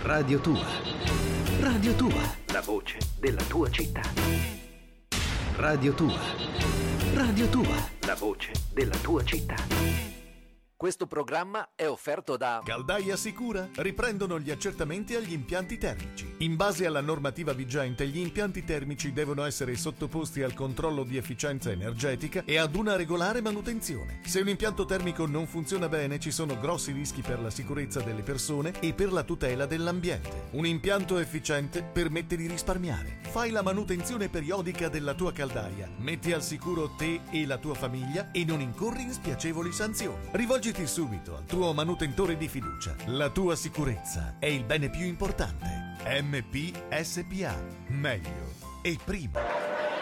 Radio Tua. Radio Tua. La voce della tua città. Radio Tua. Radio Tua. La voce della tua città. Questo programma è offerto da Caldaia Sicura. Riprendono gli accertamenti agli impianti termici. In base alla normativa vigente, gli impianti termici devono essere sottoposti al controllo di efficienza energetica e ad una regolare manutenzione. Se un impianto termico non funziona bene, ci sono grossi rischi per la sicurezza delle persone e per la tutela dell'ambiente. Un impianto efficiente permette di risparmiare. Fai la manutenzione periodica della tua caldaia, metti al sicuro te e la tua famiglia e non incorri in spiacevoli sanzioni. Rivolgiti subito al tuo manutentore di fiducia. La tua sicurezza è il bene più importante. MPSPA. Meglio e prima.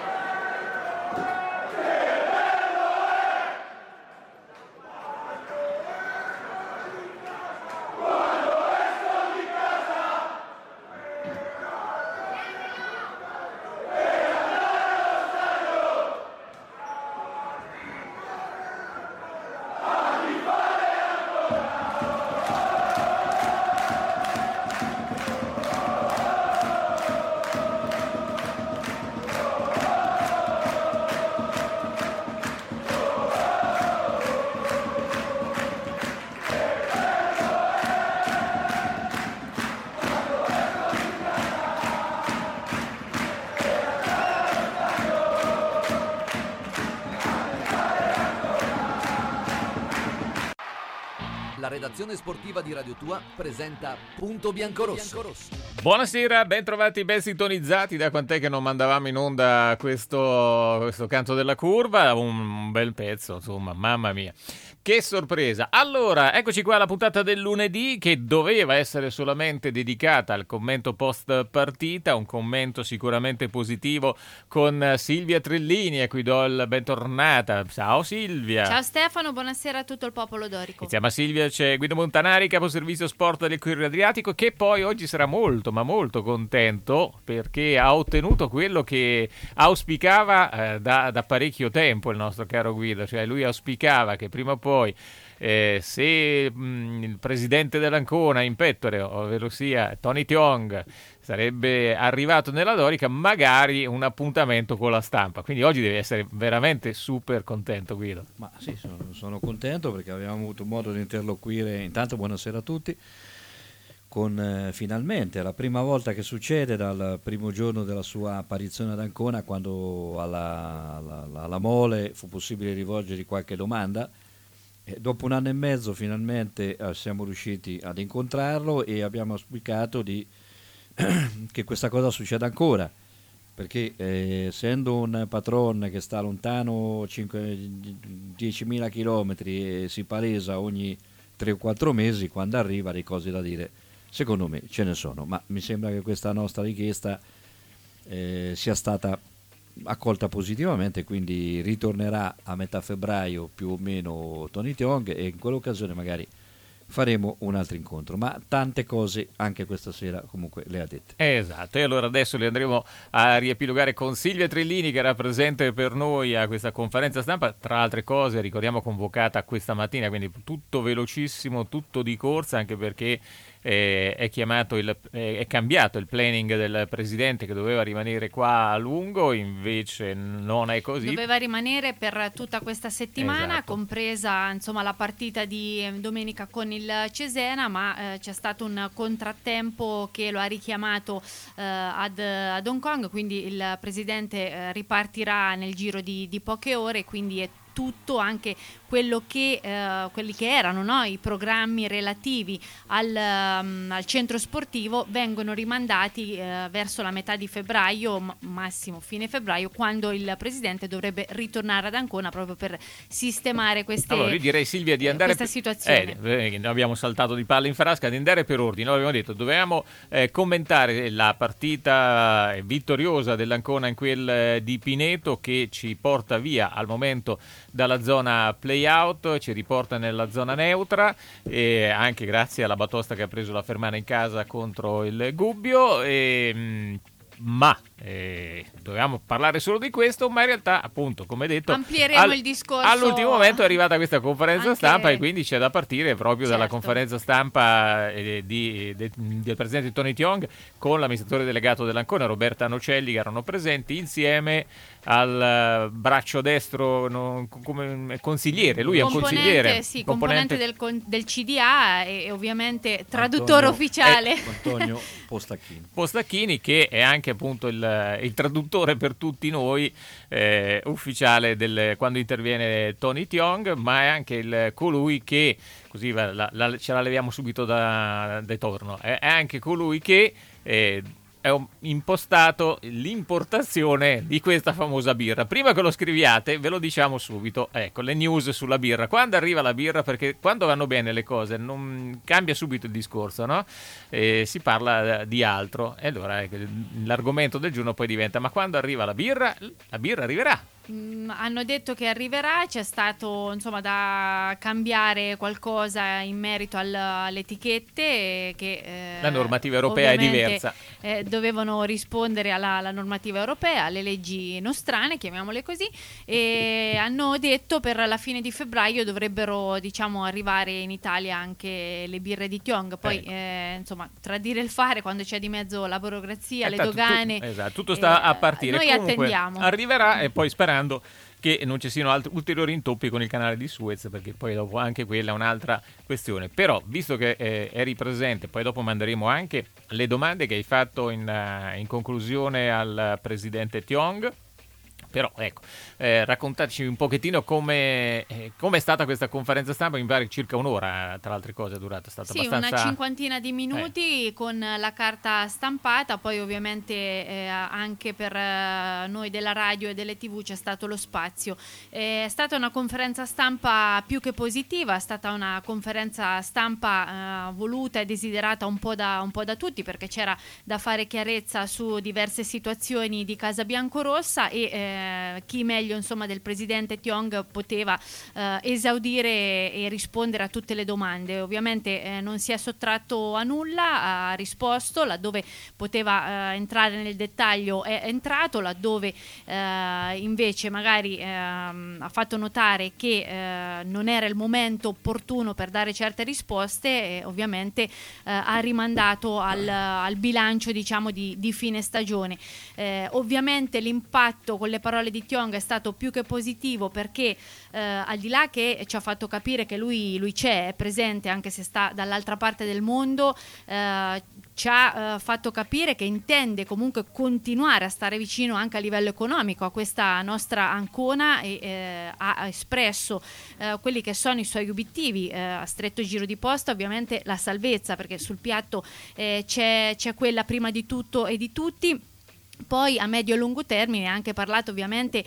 La redazione sportiva di Radio Tua presenta Punto Biancorosso. Buonasera, ben trovati, ben sintonizzati. Da quant'è che non mandavamo in onda questo canto della curva? Un bel pezzo, insomma, mamma mia. Che sorpresa! Allora, eccoci qua alla puntata del lunedì che doveva essere solamente dedicata al commento post partita, un commento sicuramente positivo con Silvia Trellini, a cui do il bentornata. Ciao Silvia! Ciao Stefano, buonasera a tutto il popolo dorico. Insieme a Silvia c'è Guido Montanari, caposervizio sport del Corriere Adriatico, che poi oggi sarà molto, ma molto contento perché ha ottenuto quello che auspicava da parecchio tempo il nostro caro Guido, cioè lui auspicava che prima o poi se il presidente dell'Ancona in pettore, ovvero sia Tony Tiong, sarebbe arrivato nella Dorica, magari un appuntamento con la stampa. Quindi oggi devi essere veramente super contento, Guido. Ma sì, sono contento perché avevamo avuto modo di interloquire. Intanto buonasera a tutti, con finalmente la prima volta che succede dal primo giorno della sua apparizione ad Ancona, quando alla Mole fu possibile rivolgergli qualche domanda. E dopo un anno e mezzo finalmente siamo riusciti ad incontrarlo e abbiamo auspicato che questa cosa succeda ancora, perché essendo un patron che sta lontano 10.000 chilometri e si palesa ogni 3 o 4 mesi, quando arriva le cose da dire secondo me ce ne sono, ma mi sembra che questa nostra richiesta sia stata accolta positivamente, quindi ritornerà a metà febbraio più o meno Tony Tiong e in quell'occasione magari faremo un altro incontro, ma tante cose anche questa sera comunque le ha dette. Esatto, e allora adesso le andremo a riepilogare con Silvia Trellini, che era presente per noi a questa conferenza stampa, tra altre cose ricordiamo convocata questa mattina, quindi tutto velocissimo, tutto di corsa, anche perché è cambiato il planning del presidente, che doveva rimanere qua a lungo, invece non è così. Doveva rimanere per tutta questa settimana, esatto, compresa insomma la partita di domenica con il Cesena, ma c'è stato un contrattempo che lo ha richiamato ad Hong Kong, quindi il presidente ripartirà nel giro di poche ore, quindi è tutto, anche quelli che erano, no, i programmi relativi al centro sportivo vengono rimandati verso la metà di febbraio, massimo fine febbraio, quando il presidente dovrebbe ritornare ad Ancona proprio per sistemare allora io direi, Silvia, di andare questa situazione. Abbiamo saltato di palla in frasca, di andare per ordine. Noi abbiamo detto dovevamo commentare la partita vittoriosa dell'Ancona in quel di Pineto, che ci porta via al momento dalla zona play-out, ci riporta nella zona neutra, e anche grazie alla batosta che ha preso la Fermana in casa contro il Gubbio, ma dovevamo parlare solo di questo, ma in realtà, appunto, come detto, amplieremo il discorso. All'ultimo momento è arrivata questa conferenza anche... stampa e quindi c'è da partire proprio dalla certo. conferenza stampa del presidente Tony Tiong con l'amministratore delegato dell'Ancona Roberta Nocelli, che erano presenti insieme al braccio destro come consigliere. Lui è un consigliere, componente del CDA e ovviamente traduttore ufficiale Antonio Postacchini, che è anche appunto il traduttore per tutti noi, ufficiale quando interviene Tony Tiong, ma è anche colui che, così ce la leviamo subito da torno, è anche colui che è impostato l'importazione di questa famosa birra. Prima che lo scriviate ve lo diciamo subito, ecco le news sulla birra. Quando arriva la birra, perché quando vanno bene le cose non cambia subito il discorso, no? Si parla di altro e allora l'argomento del giorno poi diventa: ma quando arriva la birra arriverà. Hanno detto che arriverà, c'è stato insomma da cambiare qualcosa in merito alle etichette che la normativa europea è diversa, dovevano rispondere alla normativa europea, alle leggi nostrane, chiamiamole così, e hanno detto per la fine di febbraio dovrebbero, diciamo, arrivare in Italia anche le birre di Tiong. Poi insomma, tra dire e il fare, quando c'è di mezzo la burocrazia, le dogane, tutto sta a partire. Noi comunque attendiamo, arriverà, e poi sperando che non ci siano ulteriori intoppi con il canale di Suez, perché poi dopo anche quella è un'altra questione. Però, visto che eri presente, poi dopo manderemo anche le domande che hai fatto in conclusione al presidente Tiong. Però ecco, raccontateci un pochettino come è stata questa conferenza stampa. Mi pare circa un'ora, tra altre cose, è durata, è stata abbastanza... una cinquantina di minuti con la carta stampata. Poi ovviamente anche per noi della radio e delle TV c'è stato lo spazio. È stata una conferenza stampa più che positiva, è stata una conferenza stampa voluta e desiderata un po' da tutti, perché c'era da fare chiarezza su diverse situazioni di Casa Biancorossa e chi meglio insomma del presidente Tiong poteva esaudire e rispondere a tutte le domande. Ovviamente non si è sottratto a nulla, ha risposto laddove poteva entrare nel dettaglio, è entrato, laddove invece magari ha fatto notare che non era il momento opportuno per dare certe risposte, ovviamente ha rimandato al bilancio, diciamo, di fine stagione. Ovviamente l'impatto con le parole di Tiong è stato più che positivo, perché al di là che ci ha fatto capire che lui c'è, è presente, anche se sta dall'altra parte del mondo, ci ha fatto capire che intende comunque continuare a stare vicino anche a livello economico a questa nostra Ancona e ha espresso quelli che sono i suoi obiettivi a stretto giro di posta. Ovviamente la salvezza, perché sul piatto c'è quella prima di tutto e di tutti. Poi a medio e lungo termine ha anche parlato ovviamente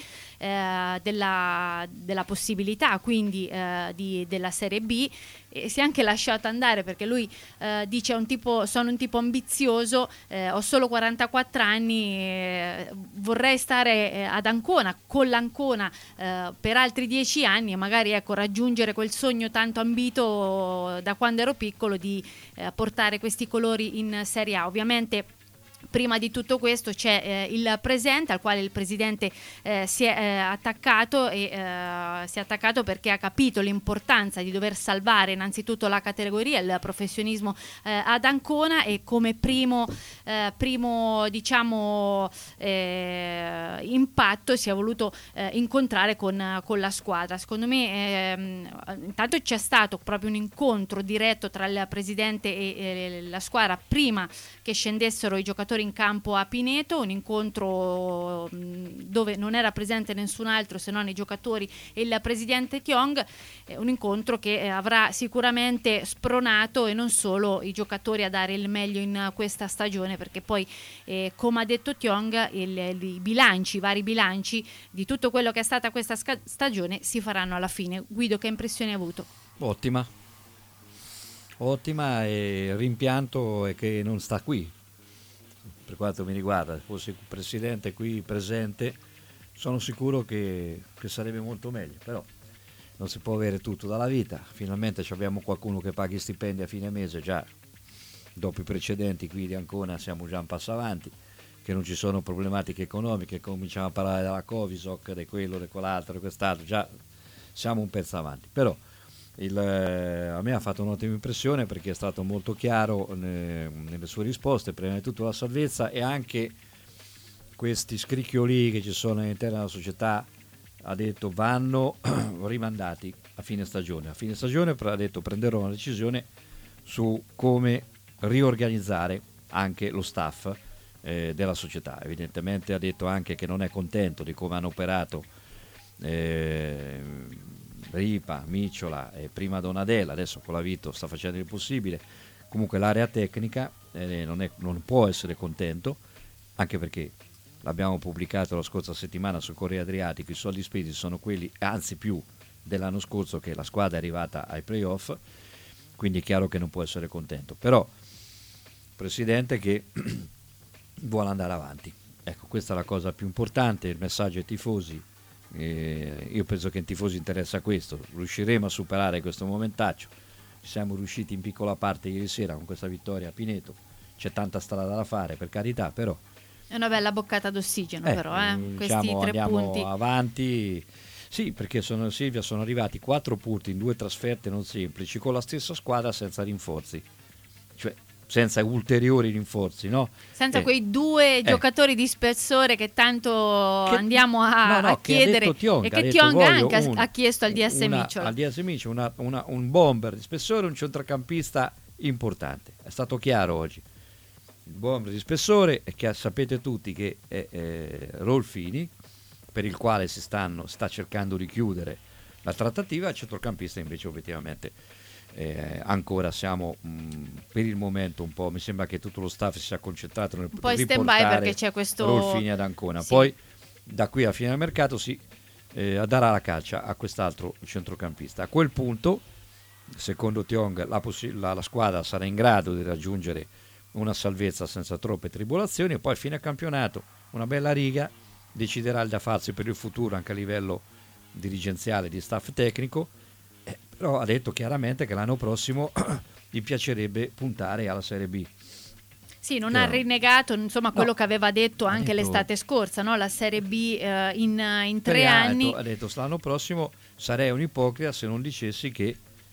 della possibilità quindi della Serie B, e si è anche lasciato andare, perché lui dice sono un tipo ambizioso, ho solo 44 anni, vorrei stare ad Ancona, con l'Ancona per altri 10 anni e magari raggiungere quel sogno tanto ambito da quando ero piccolo di portare questi colori in Serie A. Ovviamente prima di tutto questo c'è il presente, al quale il presidente si è attaccato perché ha capito l'importanza di dover salvare innanzitutto la categoria, il professionismo ad Ancona, e come primo diciamo impatto si è voluto incontrare con la squadra. Secondo me intanto c'è stato proprio un incontro diretto tra il presidente e la squadra prima che scendessero i giocatori in campo a Pineto, un incontro dove non era presente nessun altro se non i giocatori e il presidente Tiong, un incontro che avrà sicuramente spronato e non solo i giocatori a dare il meglio in questa stagione, perché poi come ha detto Tiong i vari bilanci di tutto quello che è stata questa stagione si faranno alla fine. Guido, che impressione hai avuto? Ottima, e rimpianto è che non sta qui. Per quanto mi riguarda, se fosse il presidente qui presente, sono sicuro che sarebbe molto meglio, però non si può avere tutto dalla vita. Finalmente abbiamo qualcuno che paghi stipendi a fine mese, già dopo i precedenti qui di Ancona siamo già un passo avanti, che non ci sono problematiche economiche, cominciamo a parlare della Covisoc, di quello, di quell'altro, di quest'altro, già siamo un pezzo avanti. Però a me ha fatto un'ottima impressione perché è stato molto chiaro nelle sue risposte, prima di tutto la salvezza e anche questi scricchioli che ci sono all'interno della società, ha detto vanno rimandati a fine stagione. A fine stagione ha detto prenderò una decisione su come riorganizzare anche lo staff della società. Evidentemente ha detto anche che non è contento di come hanno operato Ripa, Micciola e prima Donadella, adesso con la Vito sta facendo il possibile. Comunque l'area tecnica non può essere contento, anche perché l'abbiamo pubblicato la scorsa settimana sul Corriere Adriatico, i soldi spesi sono quelli, anzi più dell'anno scorso che la squadra è arrivata ai playoff, quindi è chiaro che non può essere contento, però presidente che vuole andare avanti, ecco, questa è la cosa più importante, il messaggio ai tifosi. Io penso che ai tifosi interessa questo, riusciremo a superare questo momentaccio, siamo riusciti in piccola parte ieri sera con questa vittoria a Pineto, c'è tanta strada da fare per carità, però è una bella boccata d'ossigeno, però questi diciamo, 3 andiamo punti avanti. Sì, perché Silvia sono arrivati 4 punti in 2 trasferte non semplici con la stessa squadra senza rinforzi, cioè senza ulteriori rinforzi, no? Senza quei 2 giocatori di spessore che tanto andiamo a chiedere e che Tionga anche ha chiesto al DS Micciola. Al DS Micciola un bomber di spessore, un centrocampista importante. È stato chiaro oggi. Il bomber di spessore è che sapete tutti che è Rolfini, per il quale sta cercando di chiudere la trattativa, il centrocampista invece obiettivamente ancora siamo per il momento un po', mi sembra che tutto lo staff si sia concentrato nel poi stand-by perché c'è questo Rolfini ad Ancona, sì. Poi da qui a fine del mercato si darà la caccia a quest'altro centrocampista. A quel punto secondo Tiong la squadra sarà in grado di raggiungere una salvezza senza troppe tribolazioni e poi a fine campionato una bella riga deciderà il da farsi per il futuro anche a livello dirigenziale di staff tecnico, però ha detto chiaramente che l'anno prossimo gli piacerebbe puntare alla Serie B. Sì, non ha rinnegato insomma quello che aveva detto anche l'estate scorsa, no? La Serie B in 3 anni. Ha detto l'anno prossimo sarei un ipocrita se non dicessi che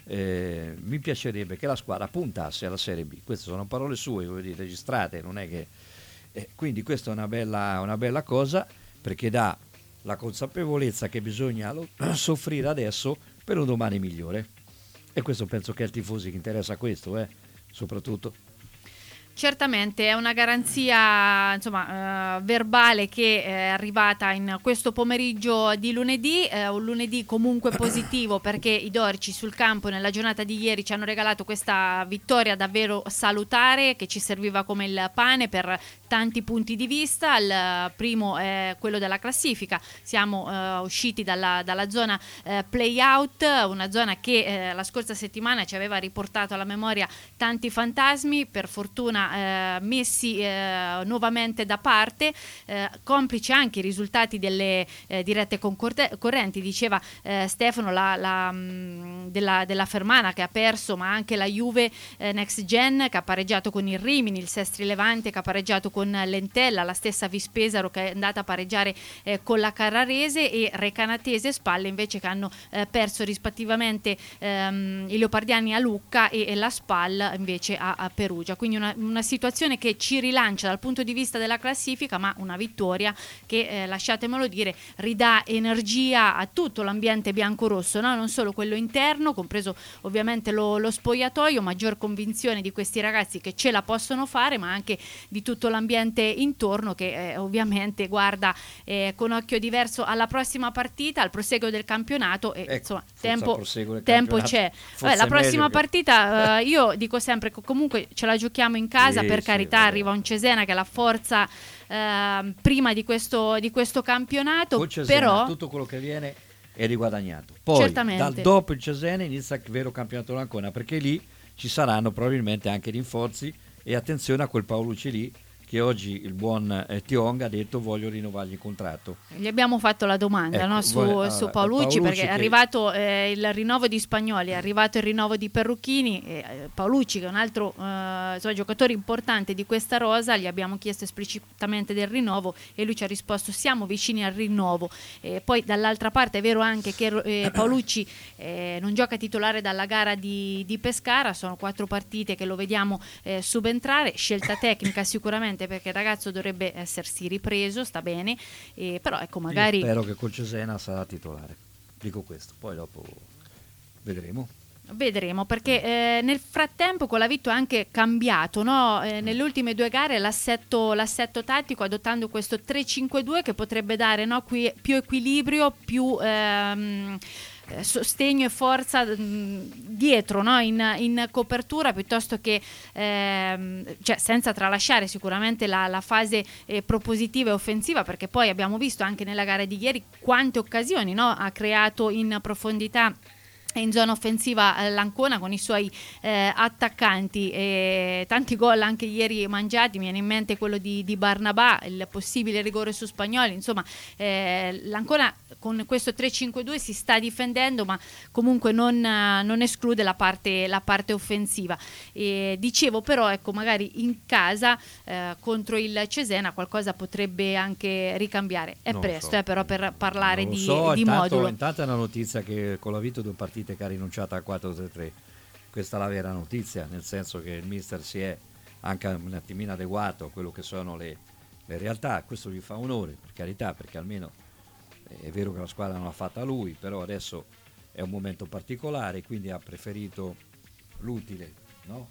mi piacerebbe che la squadra puntasse alla Serie B. Queste sono parole sue, registrate, non è che quindi questa è una bella cosa, perché dà la consapevolezza che bisogna soffrire adesso per un domani migliore, e questo penso che ai tifosi che interessa questo, soprattutto. Certamente è una garanzia verbale che è arrivata in questo pomeriggio di lunedì, un lunedì comunque positivo perché i dorici sul campo nella giornata di ieri ci hanno regalato questa vittoria davvero salutare che ci serviva come il pane per tanti punti di vista. Il primo è quello della classifica, siamo usciti dalla zona play-out, una zona che la scorsa settimana ci aveva riportato alla memoria tanti fantasmi, per fortuna messi nuovamente da parte, complice anche i risultati delle dirette concorrenti, diceva Stefano della Fermana che ha perso, ma anche la Juve Next Gen che ha pareggiato con il Rimini, il Sestri Levante che ha pareggiato con l'Entella, la stessa Vispesaro che è andata a pareggiare con la Carrarese, e Recanatese e Spalle invece che hanno perso rispettivamente i Leopardiani a Lucca e la Spal invece a Perugia, quindi una situazione che ci rilancia dal punto di vista della classifica, ma una vittoria che lasciatemelo dire ridà energia a tutto l'ambiente biancorosso, no? Non solo quello interno, compreso ovviamente lo spogliatoio, maggior convinzione di questi ragazzi che ce la possono fare, ma anche di tutto l'ambiente intorno che ovviamente guarda con occhio diverso alla prossima partita, al proseguo del campionato e insomma tempo c'è. La prossima partita io dico sempre che comunque ce la giochiamo in casa, per carità, arriva un Cesena che è la forza prima di questo campionato, Cesena, però tutto quello che viene è riguadagnato. Poi dopo il Cesena inizia il vero campionato d'Ancona, perché lì ci saranno probabilmente anche rinforzi, e attenzione a quel Paolucci lì che oggi il buon Tiong ha detto voglio rinnovargli il contratto. Gli abbiamo fatto la domanda, Ecco, no, su Paolucci, perché è arrivato il rinnovo di Spagnoli, è arrivato il rinnovo di Perrucchini, Paolucci, che è un altro giocatore importante di questa rosa, gli abbiamo chiesto esplicitamente del rinnovo e lui ci ha risposto siamo vicini al rinnovo. Poi dall'altra parte è vero anche che Paolucci non gioca titolare dalla gara di Pescara, sono 4 partite che lo vediamo subentrare, scelta tecnica sicuramente perché il ragazzo dovrebbe essersi ripreso, sta bene, però ecco magari... Io spero che col Cesena sarà titolare, dico questo, poi dopo vedremo. Vedremo, perché nel frattempo Colavito ha anche cambiato, no? Nelle ultime 2 gare l'assetto tattico, adottando questo 3-5-2 che potrebbe dare, no, qui più equilibrio, più sostegno e forza dietro, no? in copertura, piuttosto che cioè senza tralasciare sicuramente la fase propositiva e offensiva, perché poi abbiamo visto anche nella gara di ieri quante occasioni, no, ha creato in profondità in zona offensiva l'Ancona con i suoi attaccanti, tanti gol anche ieri mangiati, mi viene in mente quello di Barnabà, il possibile rigore su Spagnoli, insomma l'Ancona con questo 3-5-2 si sta difendendo, ma comunque non esclude la parte offensiva. Dicevo però, ecco, magari in casa contro il Cesena qualcosa potrebbe anche ricambiare, è presto però per parlare di modulo. Intanto è una notizia che Colavito 2 partite che ha rinunciato al 4-3-3, questa è la vera notizia, nel senso che il mister si è anche un attimino adeguato a quello che sono le realtà, questo gli fa onore, per carità, perché almeno è vero che la squadra non l'ha fatta lui, però adesso è un momento particolare, quindi ha preferito l'utile, no?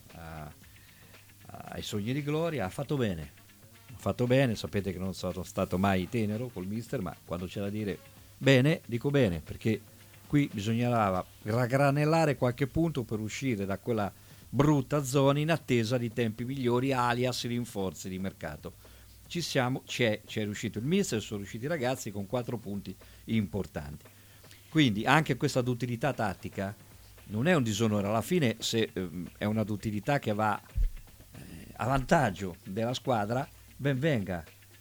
Ai sogni di gloria, ha fatto bene, sapete che non sono stato mai tenero col mister, ma quando c'è da dire bene, dico bene, perché qui bisognava raggranellare qualche punto per uscire da quella brutta zona in attesa di tempi migliori, alias rinforzi di mercato. C'è riuscito il mister, sono riusciti i ragazzi con 4 punti importanti. Quindi anche questa d'utilità tattica non è un disonore, alla fine se è una d'utilità che va a vantaggio della squadra, ben venga.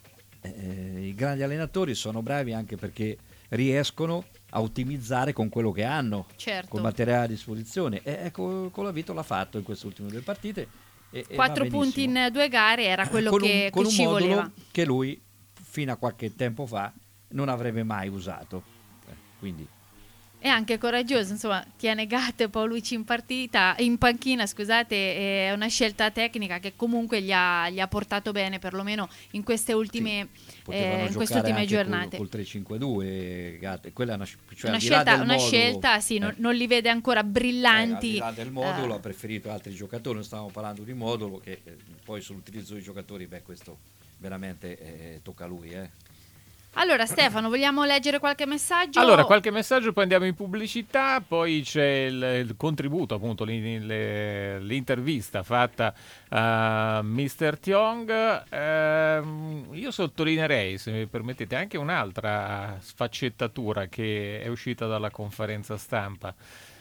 I grandi allenatori sono bravi anche perché riescono a ottimizzare con quello che hanno, certo, con materiale a disposizione, e ecco Colavito l'ha fatto in queste ultime 2 partite 4 punti in 2 gare era quello che ci voleva, che lui fino a qualche tempo fa non avrebbe mai usato, quindi è anche coraggioso, insomma, tiene Gatte Paolucci in panchina, scusate, è una scelta tecnica che comunque gli ha portato bene, perlomeno in queste ultime, giornate. Col 3-5-2, Gatte, quella è una scelta, sì, non li vede ancora brillanti. Al di là del modulo ha preferito altri giocatori, non stavamo parlando di modulo, che poi sull'utilizzo dei giocatori, questo veramente tocca a lui, Allora Stefano, vogliamo leggere qualche messaggio? Allora, qualche messaggio, poi andiamo in pubblicità, poi c'è il contributo, appunto, l'intervista fatta a Mr. Tiong. Io sottolineerei, se mi permettete, anche un'altra sfaccettatura che è uscita dalla conferenza stampa,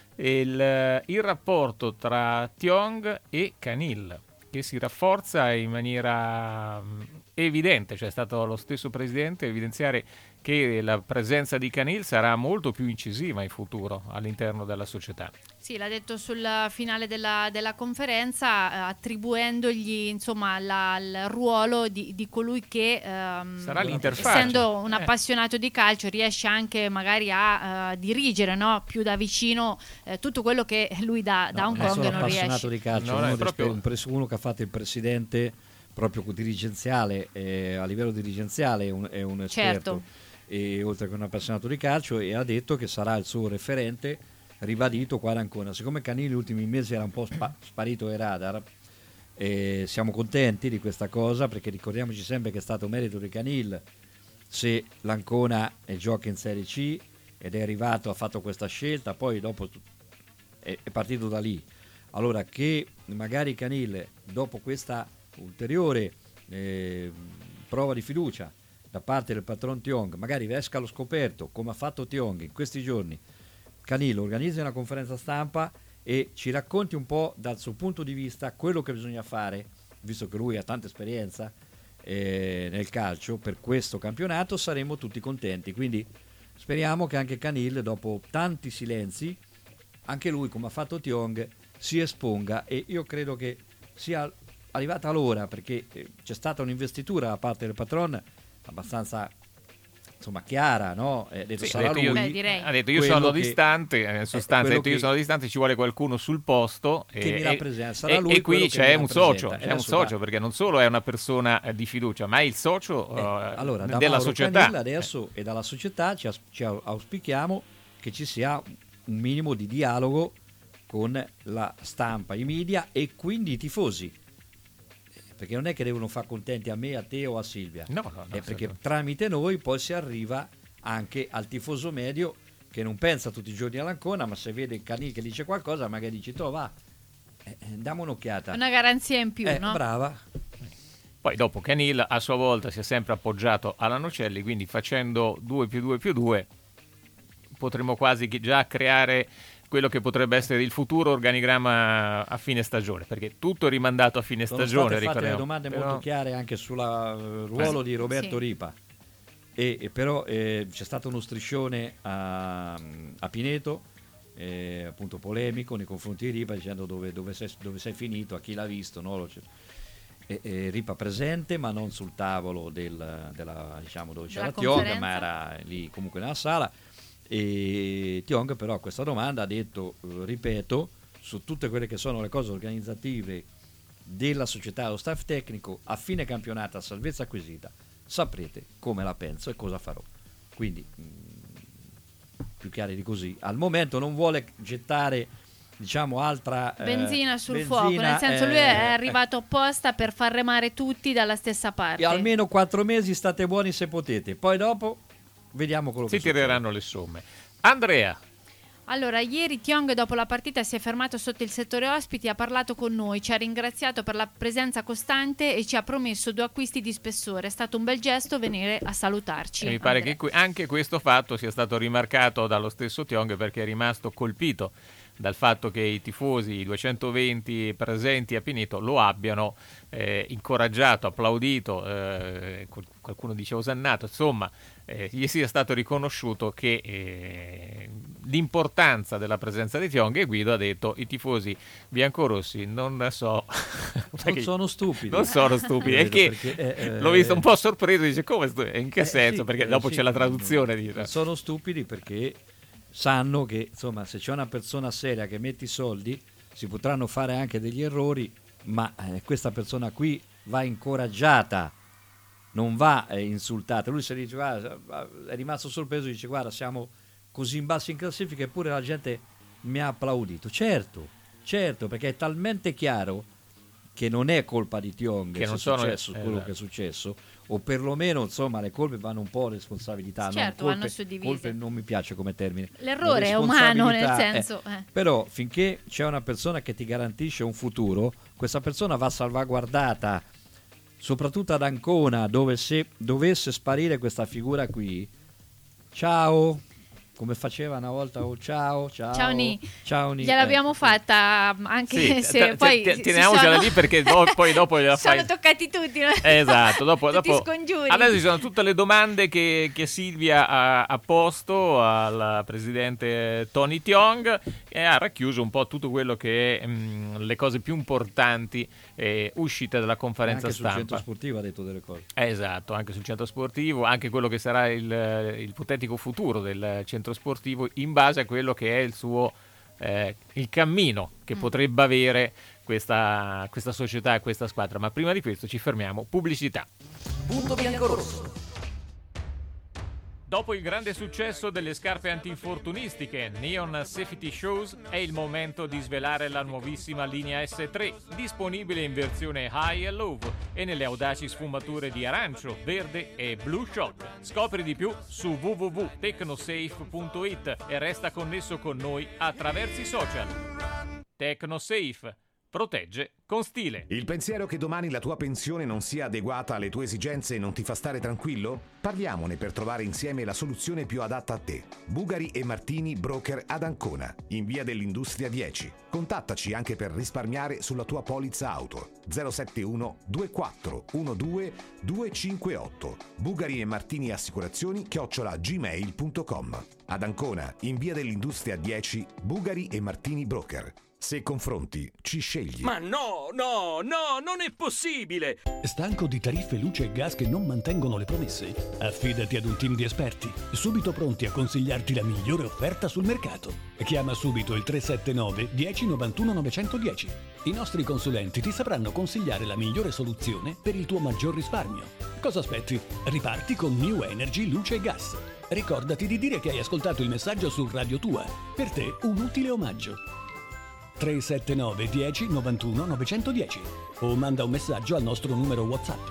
il rapporto tra Tiong e Canil, che si rafforza in maniera evidente, cioè è stato lo stesso presidente a evidenziare che la presenza di Canil sarà molto più incisiva in futuro all'interno della società. Sì, l'ha detto sul finale della conferenza, attribuendogli insomma il ruolo di colui che sarà l'interfaccia. Essendo un appassionato di calcio riesce anche magari a dirigere, no, più da vicino tutto quello che lui da Hong Kong non riesce. Appassionato di calcio, uno che ha fatto il presidente proprio dirigenziale, a livello dirigenziale è un esperto, certo, e oltre che un appassionato di calcio, e ha detto che sarà il suo referente, ribadito qua ad Ancona. Siccome Canil negli ultimi mesi era un po' sparito ai radar, siamo contenti di questa cosa, perché ricordiamoci sempre che è stato merito di Canil se l'Ancona gioca in Serie C, ed è arrivato, ha fatto questa scelta, poi dopo è partito da lì. Allora che magari Canil, dopo questa ulteriore prova di fiducia da parte del patron Tiong, magari esca allo scoperto, come ha fatto Tiong in questi giorni, Canil organizza una conferenza stampa e ci racconti un po' dal suo punto di vista quello che bisogna fare, visto che lui ha tanta esperienza, nel calcio per questo campionato, saremo tutti contenti. Quindi speriamo che anche Canil, dopo tanti silenzi, anche lui, come ha fatto Thiong, si esponga, e io credo che sia arrivata l'ora, perché c'è stata un'investitura da parte del patron abbastanza, insomma, chiara, no? Ha detto, sarà lui. Ha detto io sono distante, in sostanza ha detto io sono distante, ci vuole qualcuno sul posto che mi rappresenta, sarà lui, e qui c'è un socio, va. Perché non solo è una persona di fiducia, ma è il socio allora, da della Mauro società. Canilla adesso e dalla società ci auspichiamo che ci sia un minimo di dialogo con la stampa, i media e quindi i tifosi, perché non è che devono far contenti a me, a te o a Silvia, no, perché tramite noi poi si arriva anche al tifoso medio, che non pensa tutti i giorni all'Ancona, ma se vede Canil che dice qualcosa magari dice va, diamo un'occhiata, una garanzia in più, no? Brava. Poi dopo Canil a sua volta si è sempre appoggiato alla Nocelli, quindi facendo 2+2+2 potremmo quasi già creare quello che potrebbe essere il futuro organigramma a fine stagione, perché tutto è rimandato a fine stagione. Sono state fatte delle domande molto chiare anche sul ruolo di Roberto Ripa, e però c'è stato uno striscione a Pineto, appunto polemico nei confronti di Ripa, dicendo dove sei finito, a chi l'ha visto, no? Ripa presente ma non sul tavolo della dove c'era Thiong, ma era lì comunque nella sala. E Thiong però a questa domanda ha detto, ripeto, su tutte quelle che sono le cose organizzative della società, lo staff tecnico, a fine campionato, a salvezza acquisita, saprete come la penso e cosa farò. Quindi più chiari di così, al momento non vuole gettare, diciamo, altra benzina sul fuoco, nel senso lui è arrivato apposta per far remare tutti dalla stessa parte. E almeno 4 mesi state buoni se potete, poi dopo vediamo quello che si tireranno le somme. Andrea. Allora, ieri Thiong dopo la partita si è fermato sotto il settore ospiti, ha parlato con noi, ci ha ringraziato per la presenza costante e ci ha promesso 2 acquisti di spessore. È stato un bel gesto venire a salutarci. E mi pare che anche questo fatto sia stato rimarcato dallo stesso Thiong, perché è rimasto colpito dal fatto che i tifosi, i 220 presenti a Pineto, lo abbiano incoraggiato, applaudito, qualcuno dice osannato, insomma gli sia stato riconosciuto che l'importanza della presenza di Thiong, e Guido ha detto i tifosi biancorossi non sono stupidi, e che l'ho visto un po' sorpreso, dice come in che senso, perché dopo c'è la traduzione, sono stupidi perché sanno che, insomma, se c'è una persona seria che mette i soldi si potranno fare anche degli errori, ma questa persona qui va incoraggiata, non va insultata. Lui si dice, guarda, è rimasto sorpreso, dice guarda siamo così in basso in classifica eppure la gente mi ha applaudito. Certo, perché è talmente chiaro che non è colpa di Thiong che non successo quello che è successo, o perlomeno, insomma, le colpe vanno un po' a responsabilità. Certo, vanno suddivise. Colpe non mi piace come termine. L'errore è umano, nel senso. Però finché c'è una persona che ti garantisce un futuro, questa persona va salvaguardata, soprattutto ad Ancona, dove se dovesse sparire questa figura qui, ciao, come faceva una volta, ciao Ni. Gliel'abbiamo fatta, anche se poi teniamocela lì, perché poi dopo gliela fai. Sono toccati tutti. Esatto, dopo scongiuri. Adesso ci sono tutte le domande che Silvia ha posto al presidente Tony Thiong, e ha racchiuso un po' tutto quello che è le cose più importanti uscite dalla conferenza anche stampa. Sul centro sportivo ha detto delle cose. Esatto, anche sul centro sportivo, anche quello che sarà il ipotetico futuro del centro sportivo in base a quello che è il suo il cammino che potrebbe avere questa società e questa squadra. Ma prima di questo ci fermiamo, pubblicità. Punto biancorosso. Dopo il grande successo delle scarpe antinfortunistiche Neon Safety Shoes, è il momento di svelare la nuovissima linea S3, disponibile in versione high e low e nelle audaci sfumature di arancio, verde e blue shock. Scopri di più su www.tecnosafe.it e resta connesso con noi attraverso i social. Tecnosafe, protegge con stile. Il pensiero che domani la tua pensione non sia adeguata alle tue esigenze non ti fa stare tranquillo? Parliamone per trovare insieme la soluzione più adatta a te. Bugari e Martini Broker ad Ancona, in via dell'Industria 10. Contattaci anche per risparmiare sulla tua polizza auto. 071 24 12 258. Bugari e Martini Assicurazioni @gmail.com. Ad Ancona, in via dell'Industria 10, Bugari e Martini Broker. Se confronti, ci scegli. Ma no, non è possibile! Stanco di tariffe luce e gas che non mantengono le promesse? Affidati ad un team di esperti, subito pronti a consigliarti la migliore offerta sul mercato. Chiama subito il 379 10 91 910. I nostri consulenti ti sapranno consigliare la migliore soluzione per il tuo maggior risparmio. Cosa aspetti? Riparti con New Energy Luce e Gas. Ricordati di dire che hai ascoltato il messaggio su Radio Tua. Per te un utile omaggio. 379 10 91 910 o manda un messaggio al nostro numero WhatsApp.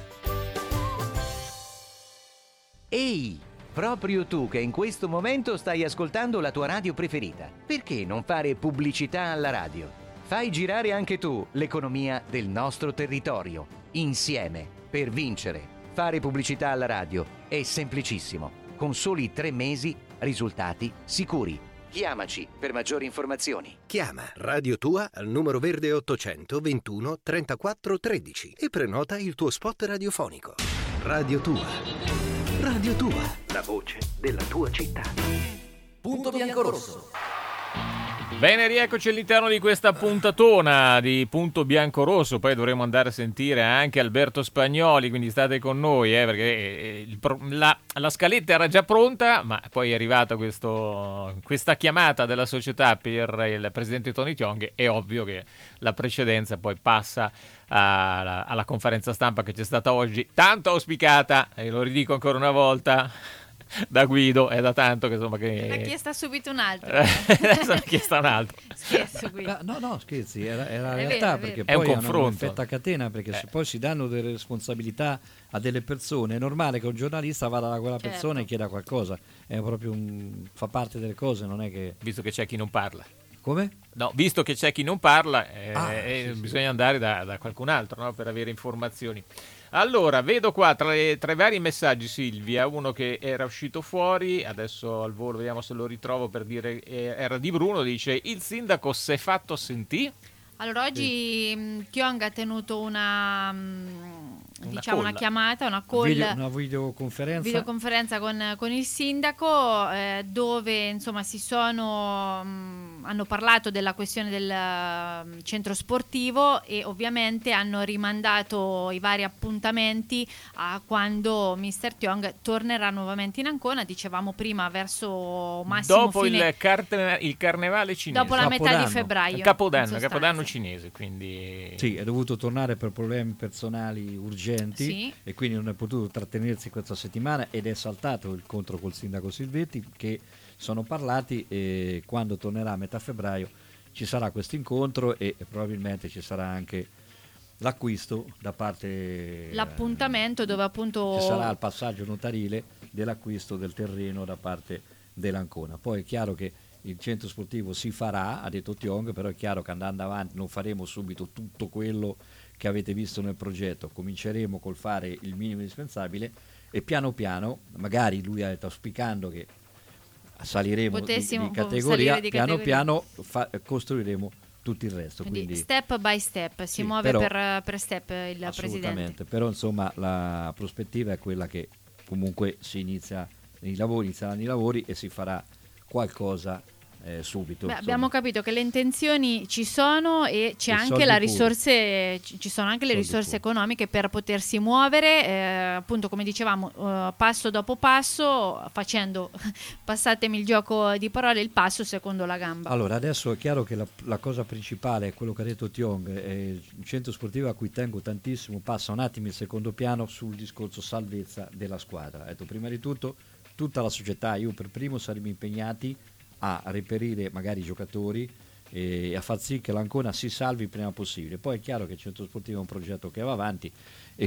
Ehi, proprio tu che in questo momento stai ascoltando la tua radio preferita, perché non fare pubblicità alla radio? Fai girare anche tu l'economia del nostro territorio, insieme, per vincere. Fare pubblicità alla radio è semplicissimo, con soli 3 mesi, risultati sicuri. Chiamaci per maggiori informazioni. Chiama Radio Tua al numero verde 821 34 13 e prenota il tuo spot radiofonico. Radio Tua. Radio Tua. La voce della tua città. Punto biancorosso. Bene, rieccoci all'interno di questa puntatona di Punto Biancorosso. Poi dovremo andare a sentire anche Alberto Spagnoli, quindi state con noi, perché la scaletta era già pronta, ma poi è arrivata questa chiamata della società per il presidente Tony Tiong. È ovvio che la precedenza poi passa alla conferenza stampa che c'è stata oggi, tanto auspicata, e lo ridico ancora una volta, da Guido. È da tanto che insomma che l'ha chiesta subito un altro. Adesso l'ha chiesta un altro. Scherzo, Guido. No, scherzi, era la È realtà, vero, perché è un poi confronto. hanno un effetto a catena, perché se poi si danno delle responsabilità a delle persone, è normale che un giornalista vada da quella persona e chieda qualcosa. È proprio fa parte delle cose, non è che... Visto che c'è chi non parla. Come? No, visto che c'è chi non parla, sì. bisogna andare da qualcun altro, no, per avere informazioni. Allora, vedo qua tra i vari messaggi, Silvia, uno che era uscito fuori, adesso al volo vediamo se lo ritrovo per dire, era di Bruno, dice: il sindaco si è fatto sentire? Allora, oggi Tiong ha tenuto una chiamata, una call, una videoconferenza con il sindaco, dove insomma hanno parlato della questione del centro sportivo e ovviamente hanno rimandato i vari appuntamenti a quando Mr. Tiong tornerà nuovamente in Ancona, dicevamo prima verso massimo dopo fine... il carnevale cinese, dopo la metà di febbraio, Capodanno cinese, quindi sì, è dovuto tornare per problemi personali urgenti, sì, e quindi non è potuto trattenersi questa settimana ed è saltato il incontro col sindaco Silvetti, che sono parlati, e quando tornerà a metà febbraio ci sarà questo incontro e probabilmente ci sarà anche l'acquisto da parte, l'appuntamento dove appunto ci sarà il passaggio notarile dell'acquisto del terreno da parte dell'Ancona. Poi è chiaro che il centro sportivo si farà, ha detto Tiong, però è chiaro che andando avanti non faremo subito tutto quello che avete visto nel progetto, cominceremo col fare il minimo indispensabile e piano piano, magari lui ha detto, auspicando che saliremo di categoria, piano costruiremo tutto il resto. Quindi step by step, si muove per step il presidente. Però insomma la prospettiva è quella che comunque si inizieranno i lavori e si farà qualcosa subito. Abbiamo capito che le intenzioni ci sono e c'è anche ci sono anche le risorse economiche per potersi muovere, appunto come dicevamo, passo dopo passo, facendo, passatemi il gioco di parole, il passo secondo la gamba. Allora adesso è chiaro che la cosa principale è quello che ha detto Tiong, il centro sportivo a cui tengo tantissimo passa un attimo in secondo piano sul discorso salvezza della squadra. Ha detto, prima di tutto tutta la società, io per primo, saremo impegnati a reperire magari i giocatori e a far sì che l'Ancona si salvi il prima possibile. Poi è chiaro che il centro sportivo è un progetto che va avanti e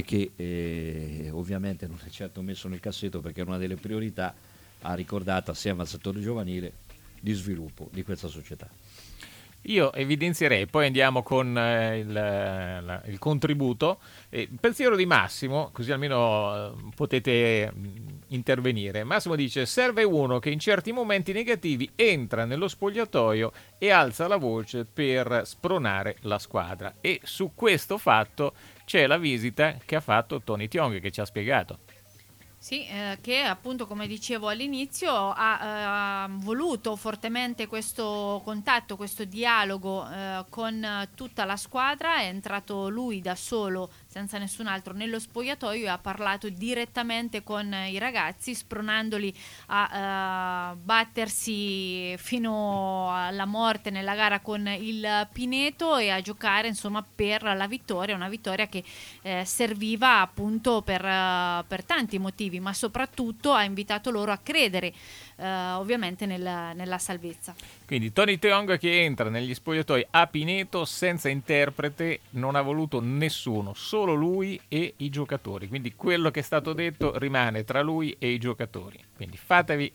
che ovviamente non è certo messo nel cassetto, perché è una delle priorità, ha ricordato assieme al settore giovanile, di sviluppo di questa società. Io evidenzierei, poi andiamo con il contributo, il pensiero di Massimo, così almeno potete intervenire. Massimo dice: serve uno che in certi momenti negativi entra nello spogliatoio e alza la voce per spronare la squadra. E su questo fatto c'è la visita che ha fatto Tony Tiong, che ci ha spiegato. Sì, che appunto, come dicevo all'inizio, ha voluto fortemente questo contatto, questo dialogo con tutta la squadra. È entrato lui da solo, senza nessun altro, nello spogliatoio e ha parlato direttamente con i ragazzi, spronandoli a battersi fino alla morte nella gara con il Pineto e a giocare, insomma, per la vittoria, una vittoria che serviva appunto per tanti motivi, ma soprattutto ha invitato loro a credere ovviamente nella salvezza. Quindi Tony Tiong che entra negli spogliatoi a Pineto senza interprete, non ha voluto nessuno, solo lui e i giocatori. Quindi quello che è stato detto rimane tra lui e i giocatori. Quindi fatevi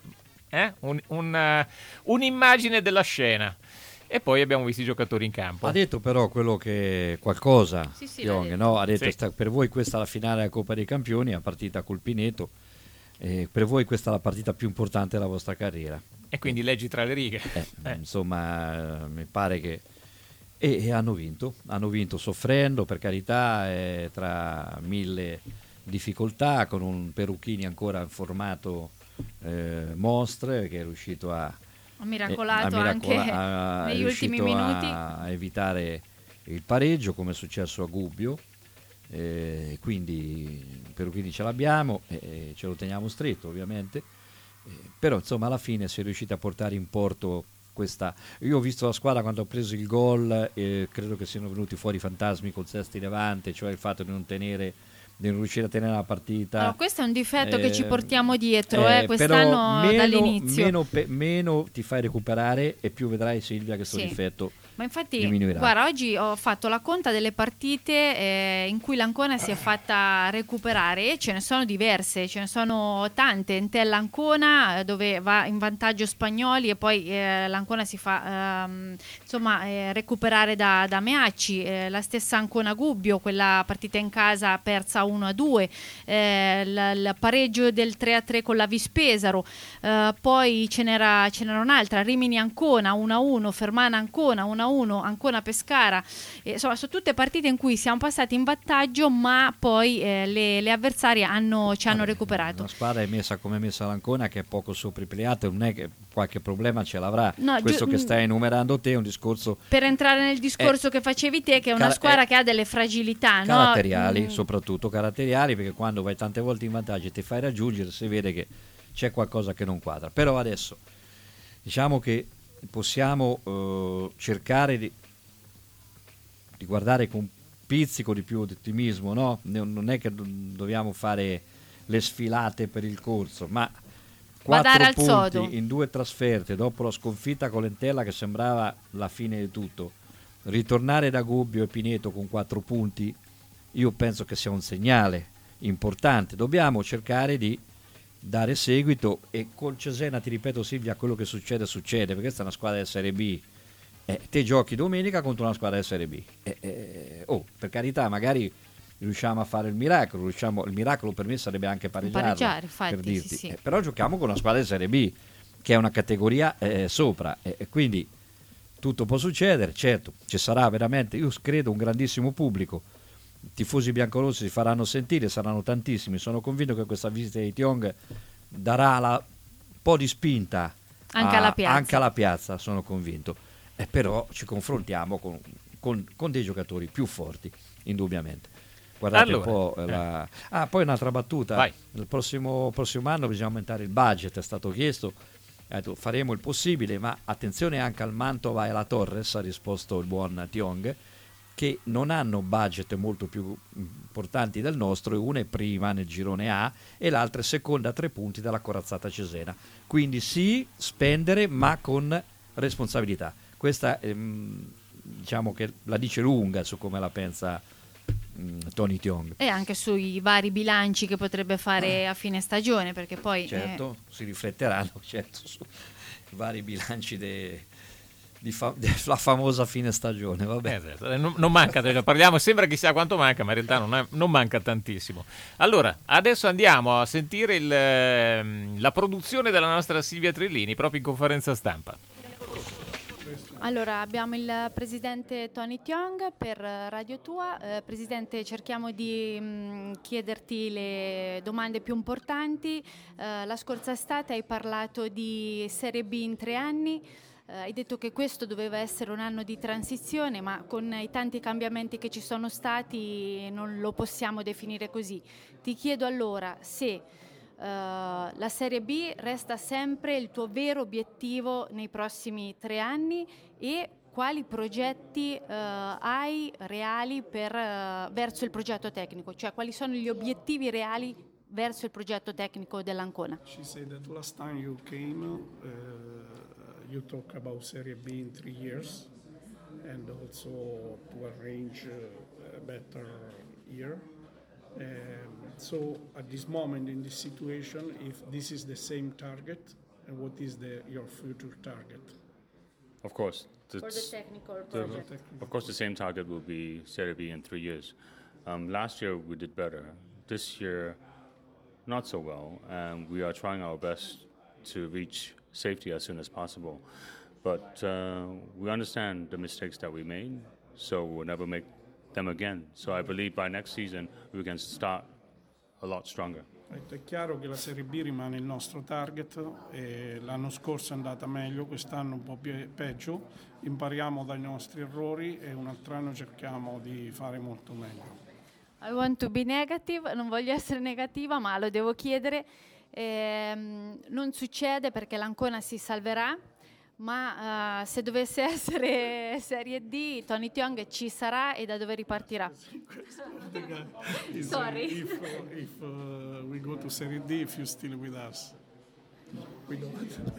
un'immagine della scena. E poi abbiamo visto i giocatori in campo. Ha detto però quello che qualcosa, Sì, Tiong, no? Ha detto Sì. Per voi questa è la finale della Coppa dei Campioni, la partita col Pineto, per voi questa è la partita più importante della vostra carriera. E quindi leggi tra le righe. Insomma, mi pare che... E hanno vinto soffrendo, per carità, tra mille difficoltà, con un Perucchini ancora in formato mostre, che è riuscito a Miracolato anche negli ultimi minuti. A evitare il pareggio, come è successo a Gubbio, quindi Perucchini ce l'abbiamo e ce lo teniamo stretto, ovviamente, però insomma alla fine si è riusciti a portare in porto questa. Io ho visto la squadra quando ha preso il gol e credo che siano venuti fuori i fantasmi col sesto in levante, cioè il fatto di non riuscire a tenere la partita. Allora, questo è un difetto che ci portiamo dietro quest'anno, però dall'inizio. meno ti fai recuperare e più vedrai, Silvia, che questo difetto Ma infatti, diminuirà. guarda, oggi ho fatto la conta delle partite in cui l'Ancona si è fatta recuperare, e ce ne sono diverse, ce ne sono tante. Entella Ancona, dove va in vantaggio Spagnoli, e poi l'Ancona si fa recuperare da Meacci, la stessa Ancona Gubbio, quella partita in casa persa 1-2, il pareggio del 3-3 con la Vispesaro, poi ce n'era un'altra, Rimini Ancona 1-1, Fermana Ancona 1-1, Ancona Pescara, insomma sono tutte partite in cui siamo passati in vantaggio, ma poi le avversarie ci hanno recuperato. La squadra è messa come è messa l'Ancona, che è poco sopra i playout, non è che qualche problema ce l'avrà. No, questo che stai enumerando te è un discorso per entrare nel discorso che facevi te, che è una squadra che ha delle fragilità caratteriali, soprattutto caratteriali, perché quando vai tante volte in vantaggio e ti fai raggiungere, si vede che c'è qualcosa che non quadra. Però adesso diciamo che possiamo cercare di guardare con un pizzico di più di ottimismo, no? Non è che dobbiamo fare le sfilate per il corso, ma 4 punti in 2 trasferte dopo la sconfitta con l'Entella, che sembrava la fine di tutto, ritornare da Gubbio e Pineto con 4 punti, io penso che sia un segnale importante. Dobbiamo cercare di dare seguito, e col Cesena, ti ripeto Silvia, quello che succede, perché questa è una squadra di Serie B, te giochi domenica contro una squadra di Serie B, per carità, magari riusciamo a fare il miracolo, il miracolo per me sarebbe anche pareggiare, infatti, per dirti. sì. Però giochiamo con una squadra di Serie B, che è una categoria sopra, quindi tutto può succedere. Certo, ci sarà veramente, io credo, un grandissimo pubblico. I tifosi biancorossi si faranno sentire, saranno tantissimi. Sono convinto che questa visita di Tiong darà un po' di spinta anche alla piazza, sono convinto. Però ci confrontiamo con dei giocatori più forti, indubbiamente. Guardate un po'. Poi un'altra battuta. Vai. Il prossimo anno bisogna aumentare il budget, è stato chiesto. Faremo il possibile, ma attenzione anche al Mantova e alla Torres, ha risposto il buon Tiong, che non hanno budget molto più importanti del nostro, e una è prima nel girone A e l'altra è seconda a 3 punti dalla corazzata Cesena. Quindi sì, spendere, ma con responsabilità. Questa diciamo che la dice lunga su come la pensa Tony Tiong. E anche sui vari bilanci che potrebbe fare a fine stagione, perché poi certo si rifletteranno sui vari bilanci la famosa fine stagione, vabbè. Non manca, parliamo, sembra chissà quanto manca, ma in realtà non manca tantissimo. Allora, adesso andiamo a sentire la produzione della nostra Silvia Trellini, proprio in conferenza stampa. Allora, abbiamo il presidente Tony Tiong per Radio Tua. Presidente, cerchiamo di chiederti le domande più importanti. La scorsa estate hai parlato di Serie B in 3 anni. Hai detto che questo doveva essere un anno di transizione, ma con i tanti cambiamenti che ci sono stati non lo possiamo definire così. Ti chiedo allora se la Serie B resta sempre il tuo vero obiettivo nei prossimi 3 anni e quali progetti hai reali verso il progetto tecnico, cioè quali sono gli obiettivi reali verso il progetto tecnico dell'Ancona. She said that last time you came, you talk about Serie B in 3 years and also to arrange a better year. So at this moment in this situation, if this is the same target, and what is your future target? Of course. For the technical project. Of course, the same target will be Serie B in 3 years. Last year we did better. This year, not so well, and we are trying our best to reach safety as soon as possible. But we understand the mistakes that we made, so we'll never make them again. So I believe by next season we can start a lot stronger. È chiaro che la Serie B rimane il nostro target, e l'anno scorso è andata meglio, quest'anno un po' peggio, impariamo dai nostri errori e un altro anno cerchiamo di fare molto meglio. I want to be negative, non voglio essere negativa, ma lo devo chiedere. Non succede perché l'Ancona si salverà, ma se dovesse essere Serie D, Tony Tiong ci sarà e da dove ripartirà? Sorry. If we go to Serie D, if you're still with us. We don't.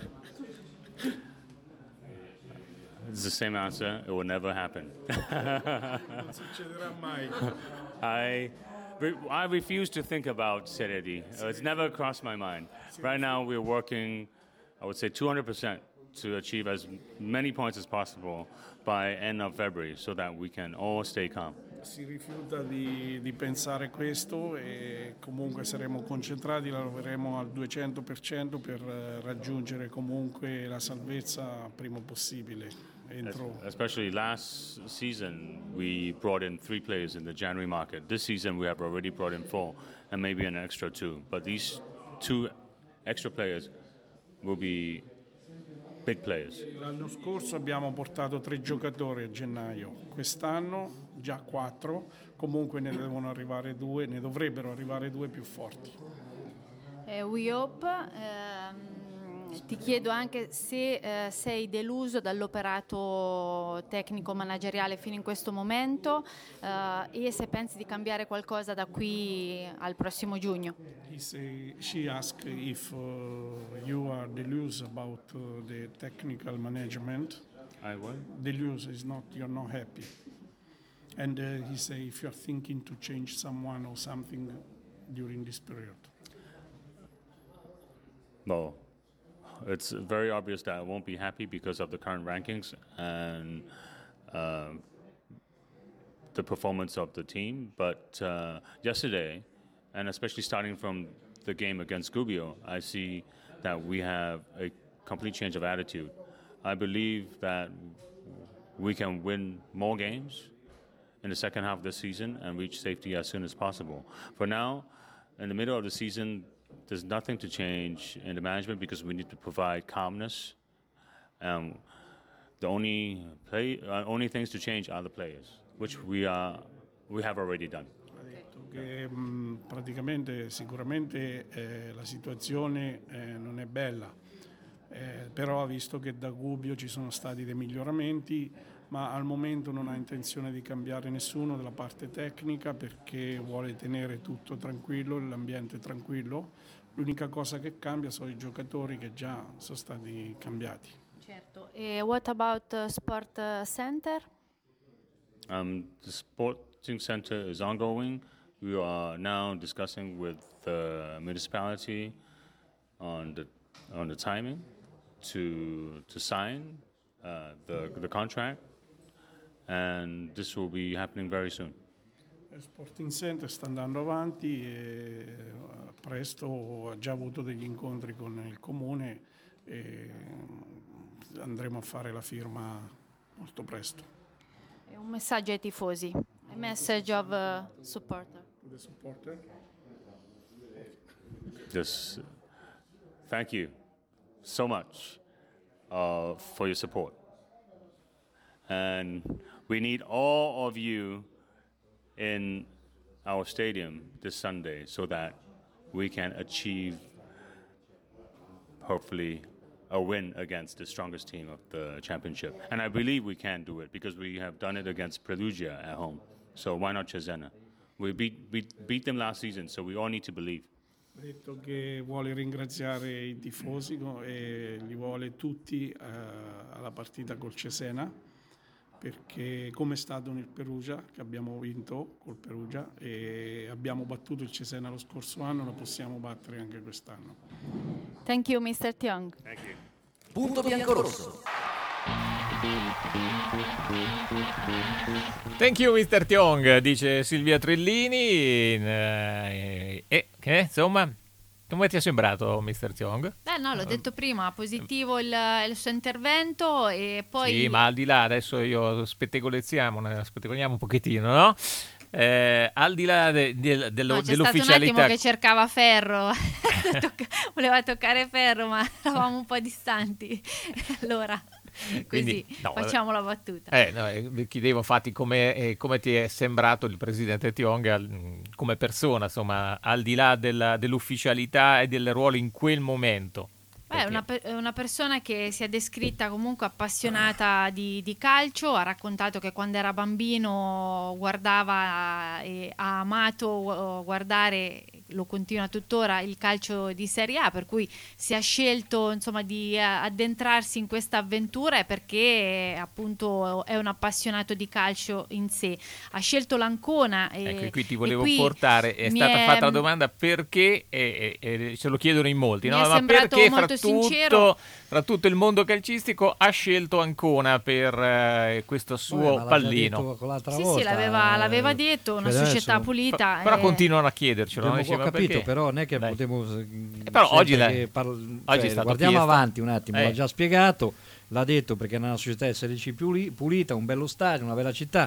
It's the same answer. It will never happen. Non succederà mai. I refuse to think about Serie D. It's never crossed my mind. Right now we're working, I would say 200%. To achieve as many points as possible by end of February so that we can all stay calm. Si rifiuta di pensare questo e comunque saremo concentrati, lavoreremo al 200% per raggiungere comunque la salvezza prima possibile. Especially last season we brought in 3 players in the January market. This season we have already brought in 4 and maybe an extra 2. But these 2 extra players will be big players. L'anno scorso abbiamo portato 3 giocatori a gennaio, quest'anno già 4, comunque ne devono arrivare 2, ne dovrebbero arrivare 2 più forti. We hope. Ti chiedo anche se sei deluso dall'operato tecnico-manageriale fino in questo momento e se pensi di cambiare qualcosa da qui al prossimo giugno. She asked if you are delusional about the technical management. I what? Delusional is not, you're not happy. And he say if you're thinking to change someone or something during this period. No. It's very obvious that I won't be happy because of the current rankings and the performance of the team. But yesterday, and especially starting from the game against Gubbio, I see that we have a complete change of attitude. I believe that we can win more games in the second half of the season and reach safety as soon as possible. For now, in the middle of the season, there's nothing to change in the management because we need to provide calmness. The only things to change are the players, which we have already done. Ha detto che praticamente sicuramente la situazione non è bella, però ha visto che da Gubbio ci sono stati dei miglioramenti, ma al momento non ha intenzione di cambiare nessuno della parte tecnica perché vuole tenere tutto tranquillo, l'ambiente tranquillo. L'unica cosa che cambia sono i giocatori che già sono stati cambiati. Certo. E what about Sport Center? The sporting center is ongoing. We are now discussing with the municipality on the timing to sign the contract, and this will be happening very soon. Il Sporting Center sta andando avanti e presto ha già avuto degli incontri con il comune e andremo a fare la firma molto presto. È un messaggio ai tifosi, a message of supporter. To the supporter. Just thank you so much for your support. And we need all of you in our stadium this Sunday so that we can achieve, hopefully, a win against the strongest team of the championship. And I believe we can do it because we have done it against Perugia at home. So why not Cesena? We beat them last season, so we all need to believe. Ha detto che vuole ringraziare i tifosi e li vuole tutti alla partita col Cesena, perché come è stato nel Perugia, che abbiamo vinto col Perugia e abbiamo battuto il Cesena lo scorso anno, lo possiamo battere anche quest'anno. Thank you, Mr. Tiong. Thank you. Punto biancorosso. Thank you Mr. Tiong, dice Silvia Trillini. Insomma, come ti è sembrato Mr. Tiong? No, l'ho detto prima, positivo il suo intervento e poi... Sì, ma al di là, adesso io spettacoliamo un pochettino, no? Al di là dell'ufficialità... C'è stato un attimo che cercava ferro, voleva toccare ferro, ma eravamo un po' distanti, allora... Quindi facciamo la battuta. Chiedevo infatti come ti è sembrato il presidente Tiong come persona, insomma, al di là dell'ufficialità e del ruolo in quel momento. È una persona che si è descritta comunque appassionata di calcio, ha raccontato che quando era bambino guardava e ha amato guardare, lo continua tuttora, il calcio di Serie A, per cui si è scelto insomma di addentrarsi in questa avventura perché appunto è un appassionato di calcio in sé. Ha scelto l'Ancona. Ecco, qui ti volevo portare, è stata fatta la domanda perché, e ce lo chiedono in molti, no? Ma perché fra tutto il mondo calcistico ha scelto Ancona per questo suo pallino? Sì, l'aveva detto, una società pulita. Però continuano a chiedercelo. Ho capito, però non è che potevo... però oggi è stato guardiamo chiesto. Avanti un attimo, l'ha già spiegato, l'ha detto perché è una società SRC pulita, un bello stadio, una bella città.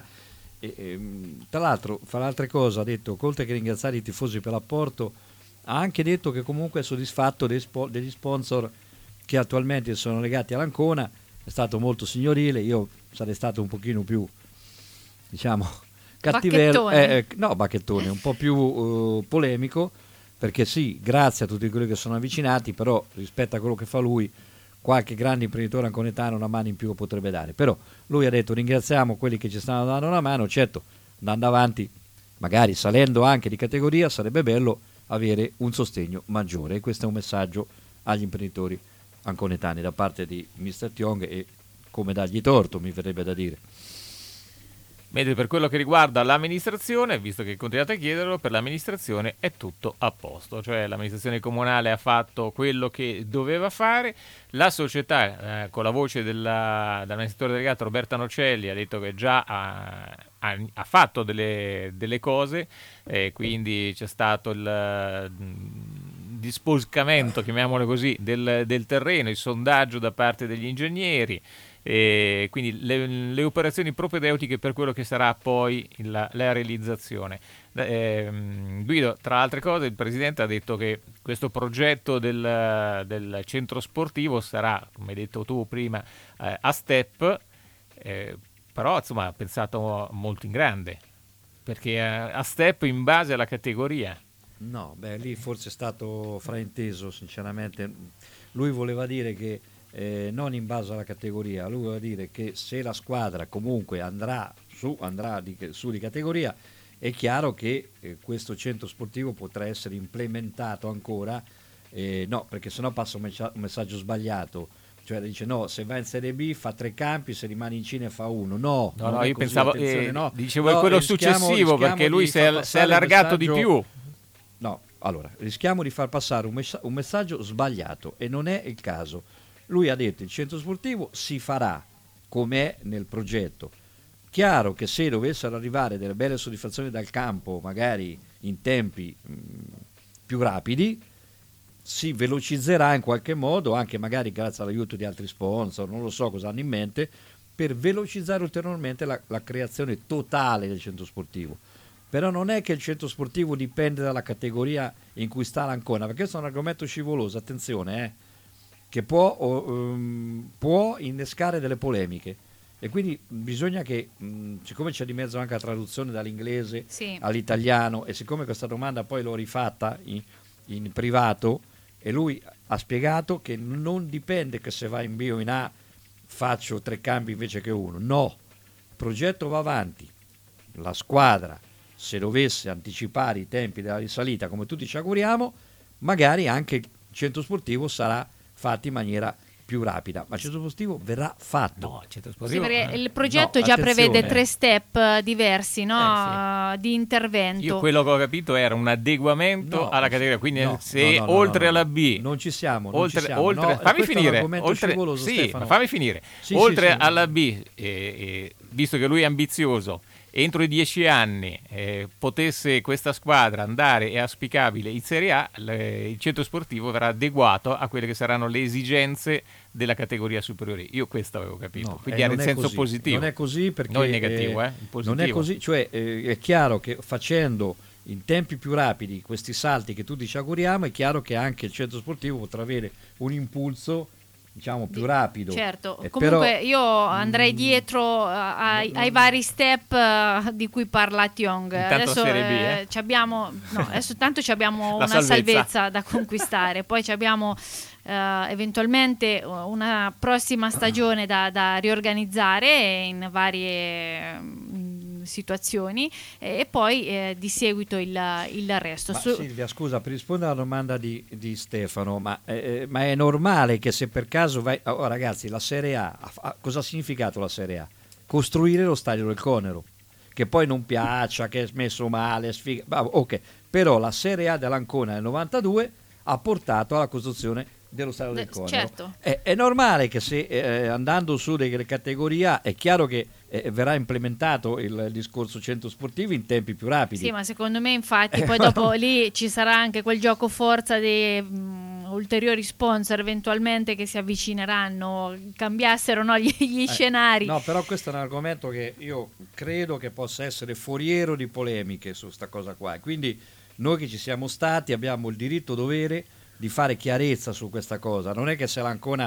Tra l'altro, fra le altre cose, ha detto, oltre che ringraziare i tifosi per l'apporto, ha anche detto che comunque è soddisfatto degli sponsor che attualmente sono legati all'Ancona. È stato molto signorile, io sarei stato un pochino più, diciamo, cattivello, bacchettone, un po' più polemico, perché sì, grazie a tutti quelli che sono avvicinati, però rispetto a quello che fa lui, qualche grande imprenditore anconetano una mano in più potrebbe dare. Però lui ha detto ringraziamo quelli che ci stanno dando una mano, certo, andando avanti, magari salendo anche di categoria, sarebbe bello avere un sostegno maggiore, e questo è un messaggio agli imprenditori anconetani da parte di Mr. Tiong, e come dargli torto, mi verrebbe da dire. Mentre per quello che riguarda l'amministrazione, visto che continuate a chiederlo, per l'amministrazione è tutto a posto, cioè l'amministrazione comunale ha fatto quello che doveva fare, la società con la voce dell'amministratore delegato Roberta Nocelli ha detto che già ha fatto delle cose, quindi c'è stato il disboscamento, chiamiamolo così, del terreno, il sondaggio da parte degli ingegneri, e quindi le operazioni propedeutiche per quello che sarà poi la realizzazione. Guido, tra altre cose, il presidente ha detto che questo progetto del centro sportivo sarà, come hai detto tu prima, a step, però insomma ha pensato molto in grande, perché a step in base alla categoria. No, lì forse è stato frainteso, sinceramente. Lui voleva dire che non in base alla categoria, lui voleva dire che se la squadra comunque andrà su di categoria, è chiaro che questo centro sportivo potrà essere implementato ancora, no, perché sennò passa un messaggio sbagliato. Cioè dice no, se va in Serie B fa 3 campi, se rimane in Cina fa 1. No, io così, pensavo, dicevo quello successivo, perché lui si è allargato di più. No, allora, rischiamo di far passare un messaggio sbagliato, e non è il caso. Lui ha detto il centro sportivo si farà, com'è nel progetto. Chiaro che se dovessero arrivare delle belle soddisfazioni dal campo, magari in tempi più rapidi, si velocizzerà in qualche modo, anche magari grazie all'aiuto di altri sponsor, non lo so cosa hanno in mente, per velocizzare ulteriormente la creazione totale del centro sportivo. Però non è che il centro sportivo dipende dalla categoria in cui sta l'Ancona, perché questo è un argomento scivoloso, attenzione, che può innescare delle polemiche. E quindi bisogna che, siccome c'è di mezzo anche la traduzione dall'inglese all'italiano, e siccome questa domanda poi l'ho rifatta in privato, e lui ha spiegato che non dipende che se va in B o in A faccio 3 cambi invece che uno. No, il progetto va avanti. La squadra, se dovesse anticipare i tempi della risalita, come tutti ci auguriamo, magari anche il centro sportivo sarà fatto in maniera più rapida, ma il centro sportivo verrà fatto. No, il centro sportivo, perché il progetto già prevede 3 step diversi, no? Di intervento. Io quello che ho capito era un adeguamento alla categoria, quindi se oltre alla B non ci siamo, fammi finire, fammi finire. Oltre alla B, visto che lui è ambizioso, entro i 10 anni potesse questa squadra andare, è auspicabile in Serie A, il centro sportivo verrà adeguato a quelle che saranno le esigenze della categoria superiore. Io questo avevo capito, quindi era in senso positivo. Non è così, perché non è negativo, in positivo. Non è così, cioè è chiaro che facendo in tempi più rapidi questi salti che tutti ci auguriamo, è chiaro che anche il centro sportivo potrà avere un impulso, diciamo, più rapido. Certo, comunque io andrei dietro ai vari step di cui parla Tiong. Adesso adesso tanto abbiamo una salvezza da conquistare, poi abbiamo eventualmente una prossima stagione da riorganizzare in varie situazioni e poi di seguito il resto. Silvia, scusa, per rispondere alla domanda di Stefano, ma è normale che se per caso vai... ragazzi, la Serie A, cosa ha significato la Serie A? Costruire lo stadio del Conero, che poi non piaccia, che è messo male, ok, però la Serie A dell'Ancona nel 92 ha portato alla costruzione dello stadio del Conero. Certo. È normale che se andando su delle categorie è chiaro che verrà implementato il discorso centro sportivo in tempi più rapidi. Sì, ma secondo me infatti poi dopo lì ci sarà anche quel gioco forza di ulteriori sponsor eventualmente che si avvicineranno, cambiassero gli scenari. No, però questo è un argomento che io credo che possa essere foriero di polemiche su sta cosa qua. Quindi noi che ci siamo stati abbiamo il diritto dovere di fare chiarezza su questa cosa. Non è che se l'Ancona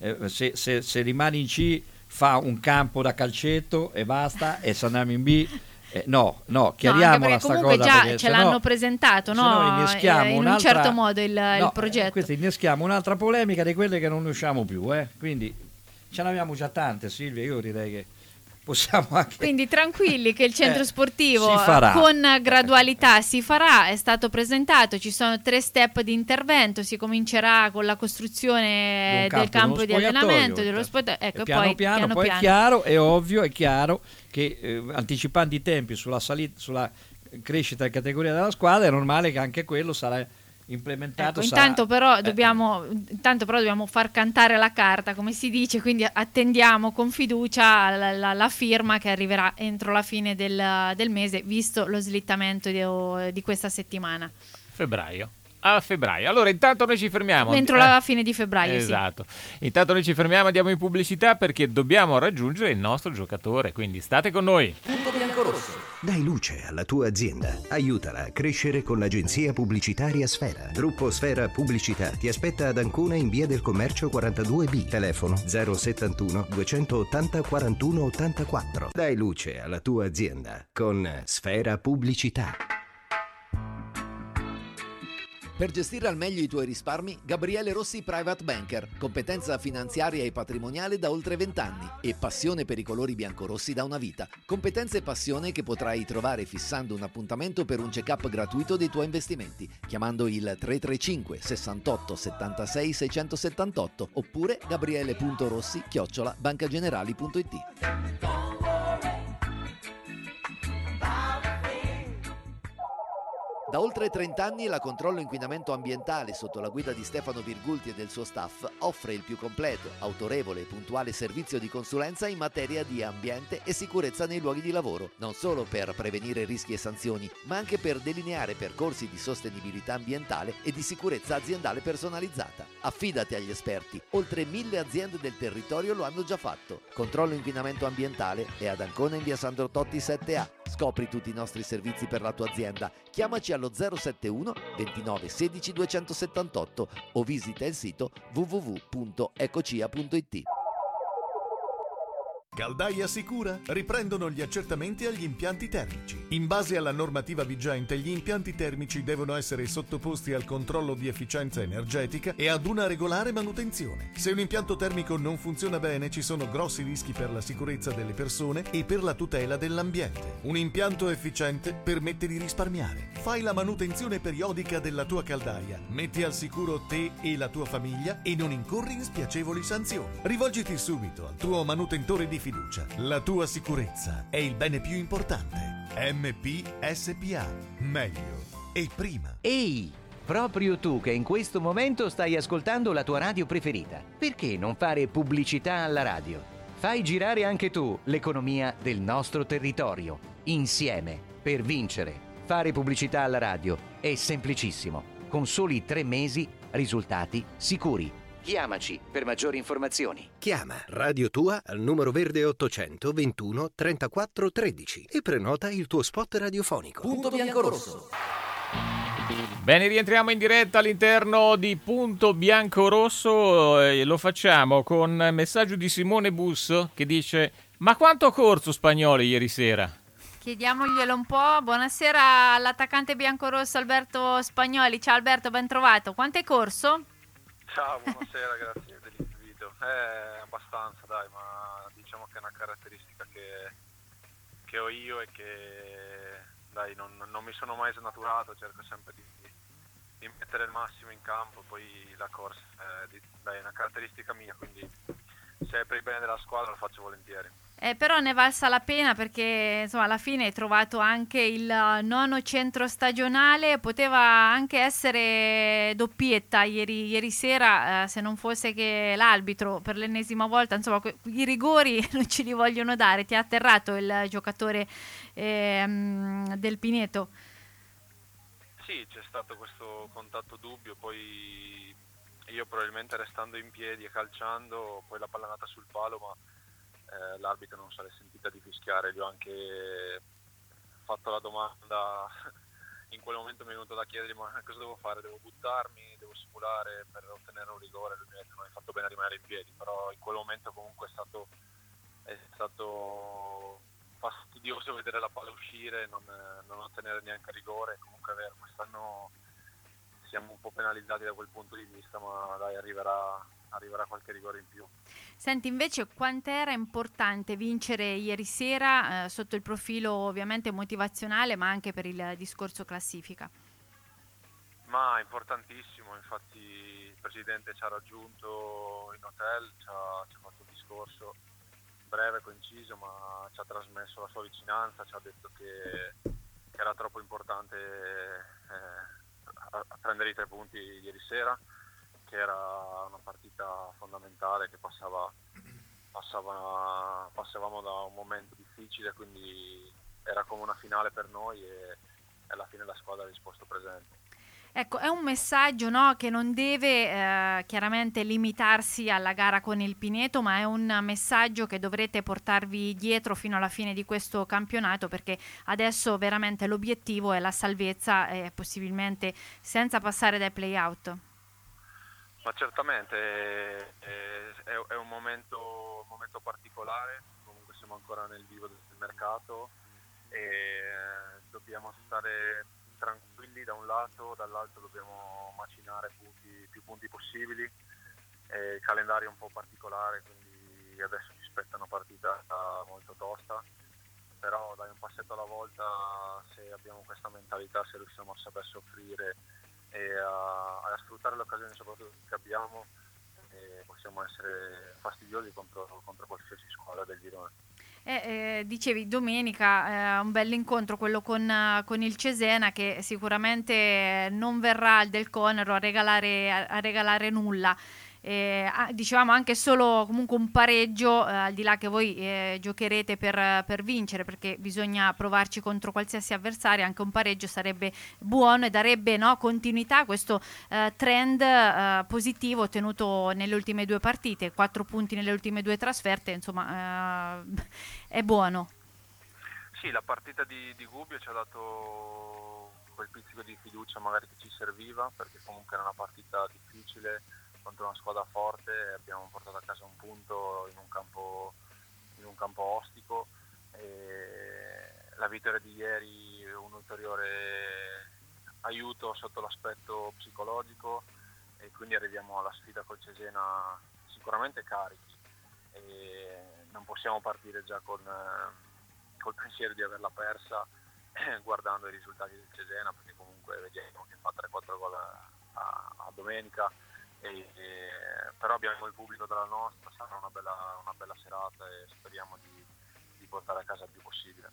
se rimane in C fa un campo da calcetto e basta, e se andiamo in B no, chiariamola sta cosa. Comunque già ce l'hanno presentato, no? In un certo modo il progetto. Questo inneschiamo un'altra polemica di quelle che non ne usciamo più, quindi ce ne abbiamo già tante, Silvia, io direi che possiamo anche... Quindi tranquilli che il centro sportivo si farà. Con gradualità si farà, è stato presentato, ci sono 3 step di intervento, si comincerà con la costruzione del campo di allenamento, dello spogliatoio, ecco, e piano poi è chiaro, è ovvio, è chiaro che anticipando i tempi sulla crescita e categoria della squadra è normale che anche quello sarà implementato. Intanto però dobbiamo far cantare la carta, come si dice, quindi attendiamo con fiducia la firma che arriverà entro la fine del mese, visto lo slittamento di questa settimana. A febbraio. Allora intanto noi ci fermiamo. Entro la fine di febbraio. Esatto. Sì. Intanto noi ci fermiamo, andiamo in pubblicità perché dobbiamo raggiungere il nostro giocatore, quindi state con noi. Punto biancorosso. Dai luce alla tua azienda. Aiutala a crescere con l'agenzia pubblicitaria Sfera. Gruppo Sfera Pubblicità ti aspetta ad Ancona in via del Commercio 42B. Telefono 071 280 41 84. Dai luce alla tua azienda con Sfera Pubblicità. Per gestire al meglio i tuoi risparmi, Gabriele Rossi Private Banker, competenza finanziaria e patrimoniale da oltre 20 anni e passione per i colori biancorossi da una vita. Competenza e passione che potrai trovare fissando un appuntamento per un check-up gratuito dei tuoi investimenti, chiamando il 335 68 76 678 oppure gabriele.rossi@bancagenerali.it. Da oltre 30 anni la Controllo Inquinamento Ambientale, sotto la guida di Stefano Virgulti e del suo staff, offre il più completo, autorevole e puntuale servizio di consulenza in materia di ambiente e sicurezza nei luoghi di lavoro, non solo per prevenire rischi e sanzioni, ma anche per delineare percorsi di sostenibilità ambientale e di sicurezza aziendale personalizzata. Affidati agli esperti, oltre 1000 aziende del territorio lo hanno già fatto. Controllo Inquinamento Ambientale è ad Ancona in via Sandro Totti 7A. Scopri tutti i nostri servizi per la tua azienda. Chiamaci allo 071 29 16 278 o visita il sito www.ecocia.it. Caldaia Sicura riprendono gli accertamenti agli impianti termici. In base alla normativa vigente, gli impianti termici devono essere sottoposti al controllo di efficienza energetica e ad una regolare manutenzione. Se un impianto termico non funziona bene, ci sono grossi rischi per la sicurezza delle persone e per la tutela dell'ambiente. Un impianto efficiente permette di risparmiare. Fai la manutenzione periodica della tua caldaia, metti al sicuro te e la tua famiglia e non incorri in spiacevoli sanzioni. Rivolgiti subito al tuo manutentore di fiducia. La tua sicurezza è il bene più importante. MPSPA. Meglio e prima. Ehi, proprio tu che in questo momento stai ascoltando la tua radio preferita. Perché non fare pubblicità alla radio? Fai girare anche tu l'economia del nostro territorio. Insieme, per vincere. Fare pubblicità alla radio è semplicissimo. Con soli 3 mesi, risultati sicuri. Chiamaci per maggiori informazioni. Chiama Radio Tua al numero verde 800 21 34 13 e prenota il tuo spot radiofonico. Punto Biancorosso. Bene, rientriamo in diretta all'interno di Punto Biancorosso e lo facciamo con messaggio di Simone Busso che dice: ma quanto ha corso Spagnoli ieri sera? Chiediamoglielo un po'. Buonasera all'attaccante biancorosso Alberto Spagnoli. Ciao Alberto, ben trovato. Quanto è corso? Ciao, buonasera, grazie dell'invito. Abbastanza, dai, ma diciamo che è una caratteristica che ho io e che, dai, non mi sono mai snaturato, cerco sempre di mettere il massimo in campo, poi la corsa è una caratteristica mia, quindi se è per il bene della squadra lo faccio volentieri. Però ne valsa la pena perché insomma alla fine hai trovato anche il 9° centro stagionale, poteva anche essere doppietta ieri sera se non fosse che l'arbitro per l'ennesima volta, insomma i rigori non ce li vogliono dare. Ti ha atterrato il giocatore del Pineto? Sì, c'è stato questo contatto dubbio, poi io probabilmente restando in piedi e calciando, poi la palla è andata sul palo, ma l'arbitro non se l'è sentita di fischiare. Gli ho anche fatto la domanda, in quel momento mi è venuto da chiedergli: ma cosa devo fare? Devo buttarmi? Devo simulare per ottenere un rigore? Lui mi ha detto: non hai fatto bene a rimanere in piedi. Però in quel momento comunque è stato fastidioso vedere la palla uscire e non ottenere neanche rigore. Comunque è vero, quest'anno siamo un po' penalizzati da quel punto di vista, ma dai, arriverà qualche rigore in più. Senti, invece quant'era importante vincere ieri sera sotto il profilo ovviamente motivazionale, ma anche per il discorso classifica? Ma importantissimo, infatti il presidente ci ha raggiunto in hotel, ci ha fatto un discorso breve, conciso, ma ci ha trasmesso la sua vicinanza, ci ha detto che era troppo importante a prendere i 3 punti ieri sera, che era una partita fondamentale, che passavamo da un momento difficile, quindi era come una finale per noi e alla fine la squadra ha risposto presente. Ecco, è un messaggio, no, che non deve chiaramente limitarsi alla gara con il Pineto, ma è un messaggio che dovrete portarvi dietro fino alla fine di questo campionato, perché adesso veramente l'obiettivo è la salvezza e possibilmente senza passare dai play-out. Ma certamente è un momento particolare, comunque siamo ancora nel vivo del mercato e dobbiamo stare tranquilli da un lato, dall'altro dobbiamo macinare più punti possibili. Il calendario è un po' particolare, quindi adesso ci aspetta una partita molto tosta, però dai, un passetto alla volta, se abbiamo questa mentalità, se riusciamo a saper soffrire e a sfruttare le occasioni soprattutto che abbiamo, possiamo essere fastidiosi contro qualsiasi squadra del girone. Dicevi domenica un bell'incontro quello con il Cesena, che sicuramente non verrà al Del Conero a regalare nulla. Dicevamo anche solo comunque un pareggio, al di là che voi giocherete per vincere, perché bisogna provarci contro qualsiasi avversario, anche un pareggio sarebbe buono e darebbe, no, continuità a questo trend positivo ottenuto nelle ultime 2 partite, 4 punti nelle ultime 2 trasferte, insomma è buono. Sì, la partita di Gubbio ci ha dato quel pizzico di fiducia magari che ci serviva, perché comunque era una partita difficile contro una squadra forte, e abbiamo portato a casa un punto in un campo ostico, e la vittoria di ieri è un ulteriore aiuto sotto l'aspetto psicologico, e quindi arriviamo alla sfida col Cesena sicuramente carichi, e non possiamo partire già col pensiero di averla persa guardando i risultati del Cesena, perché comunque vediamo che fa 3-4 gol a domenica. Però abbiamo il pubblico della nostra, sarà una bella serata e speriamo di portare a casa il più possibile.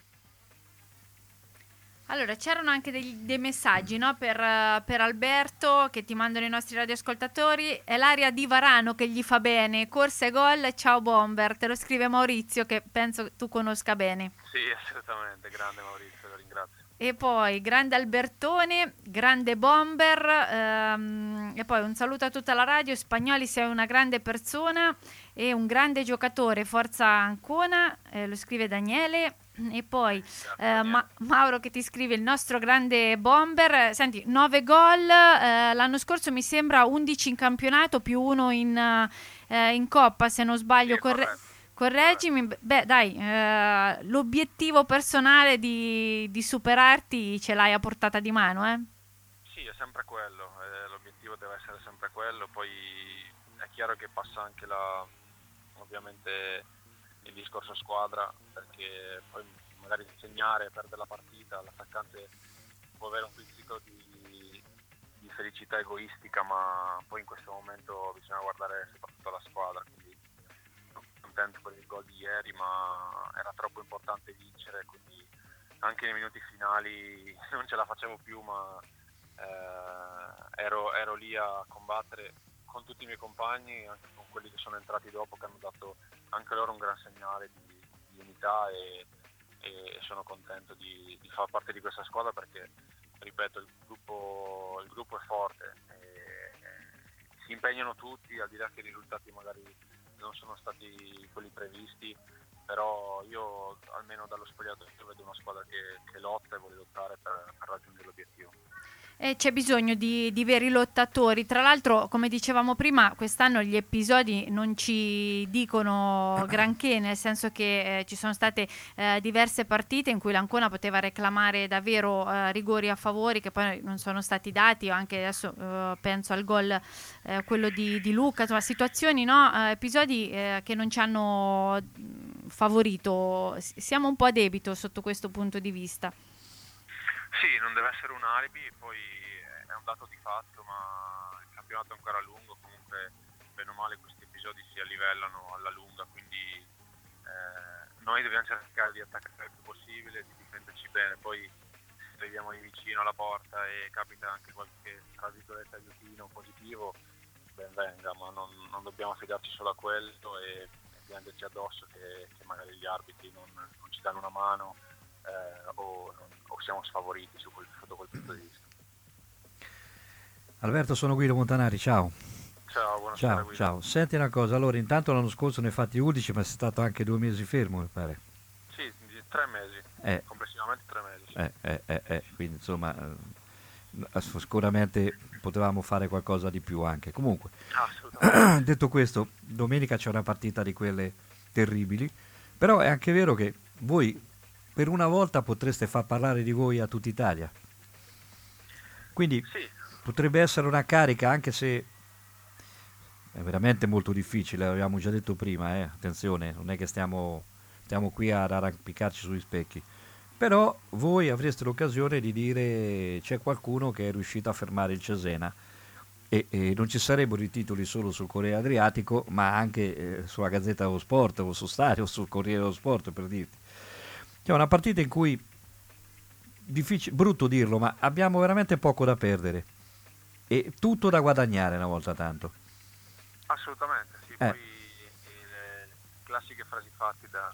Allora, c'erano anche dei messaggi, no, per Alberto, che ti mandano i nostri radioascoltatori. È l'aria di Varano che gli fa bene, corsa e gol, ciao Bomber, te lo scrive Maurizio, che penso tu conosca bene. Sì, assolutamente, grande Maurizio, lo ringrazio. E poi grande Albertone, grande Bomber, e poi un saluto a tutta la radio. Spagnoli, sei una grande persona e un grande giocatore, forza Ancona, lo scrive Daniele. E poi Mauro che ti scrive il nostro grande Bomber. Senti, 9 gol, l'anno scorso mi sembra 11 in campionato più 1 in Coppa, se non sbaglio. Correggimi. Beh dai, l'obiettivo personale di superarti ce l'hai a portata di mano, eh? Sì, è sempre quello, l'obiettivo deve essere sempre quello. Poi è chiaro che passa anche ovviamente il discorso squadra, perché poi magari segnare e perdere la partita, l'attaccante può avere un pizzico di felicità egoistica, ma poi in questo momento bisogna guardare soprattutto la squadra, quindi sono contento per il gol di ieri, ma era troppo importante vincere, quindi anche nei minuti finali non ce la facevo più, ma ero lì a combattere con tutti i miei compagni, anche con quelli che sono entrati dopo, che hanno dato anche loro un gran segnale di unità, e sono contento di far parte di questa squadra, perché, ripeto, il gruppo è forte, si impegnano tutti, al di là che i risultati magari non sono stati quelli previsti, però io almeno dallo spogliatoio vedo una squadra che lotta e vuole lottare per raggiungere l'obiettivo. C'è bisogno di veri lottatori. Tra l'altro, come dicevamo prima, quest'anno gli episodi non ci dicono granché, nel senso che ci sono state diverse partite in cui l'Ancona poteva reclamare davvero rigori a favori, che poi non sono stati dati. Anche adesso penso al gol quello di Luca, insomma situazioni, no? Episodi che non ci hanno favorito. Siamo un po' a debito sotto questo punto di vista. Sì, non deve essere un alibi, poi è un dato di fatto, ma il campionato è ancora lungo, comunque bene o male questi episodi si livellano alla lunga, quindi noi dobbiamo cercare di attaccare il più possibile, di difenderci bene, poi se arriviamo lì vicino alla porta e capita anche qualche, tra virgolette, aiutino positivo, ben venga, ma non dobbiamo affidarci solo a quello e piangerci addosso che magari gli arbitri non ci danno una mano, o siamo sfavoriti sotto quel punto di vista. Alberto, sono Guido Montanari, ciao. Ciao, buonasera Guido. Ciao, senti una cosa, allora intanto l'anno scorso ne hai fatti 11, ma sei stato anche 2 mesi fermo, mi pare. Sì, 3 mesi, complessivamente 3 mesi. Quindi insomma sicuramente potevamo fare qualcosa di più anche. Comunque, detto questo, domenica c'è una partita di quelle terribili, però è anche vero che voi per una volta potreste far parlare di voi a tutta Italia, quindi sì, potrebbe essere una carica, anche se è veramente molto difficile, l'abbiamo già detto prima, attenzione, non è che stiamo qui ad arrampicarci sugli specchi, però voi avreste l'occasione di dire c'è qualcuno che è riuscito a fermare il Cesena e non ci sarebbero i titoli solo sul Corriere Adriatico, ma anche sulla Gazzetta dello Sport o su Stadio o sul Corriere dello Sport, per dirti. È una partita in cui, brutto dirlo, ma abbiamo veramente poco da perdere e tutto da guadagnare una volta tanto. Assolutamente, sì, poi le classiche frasi fatte da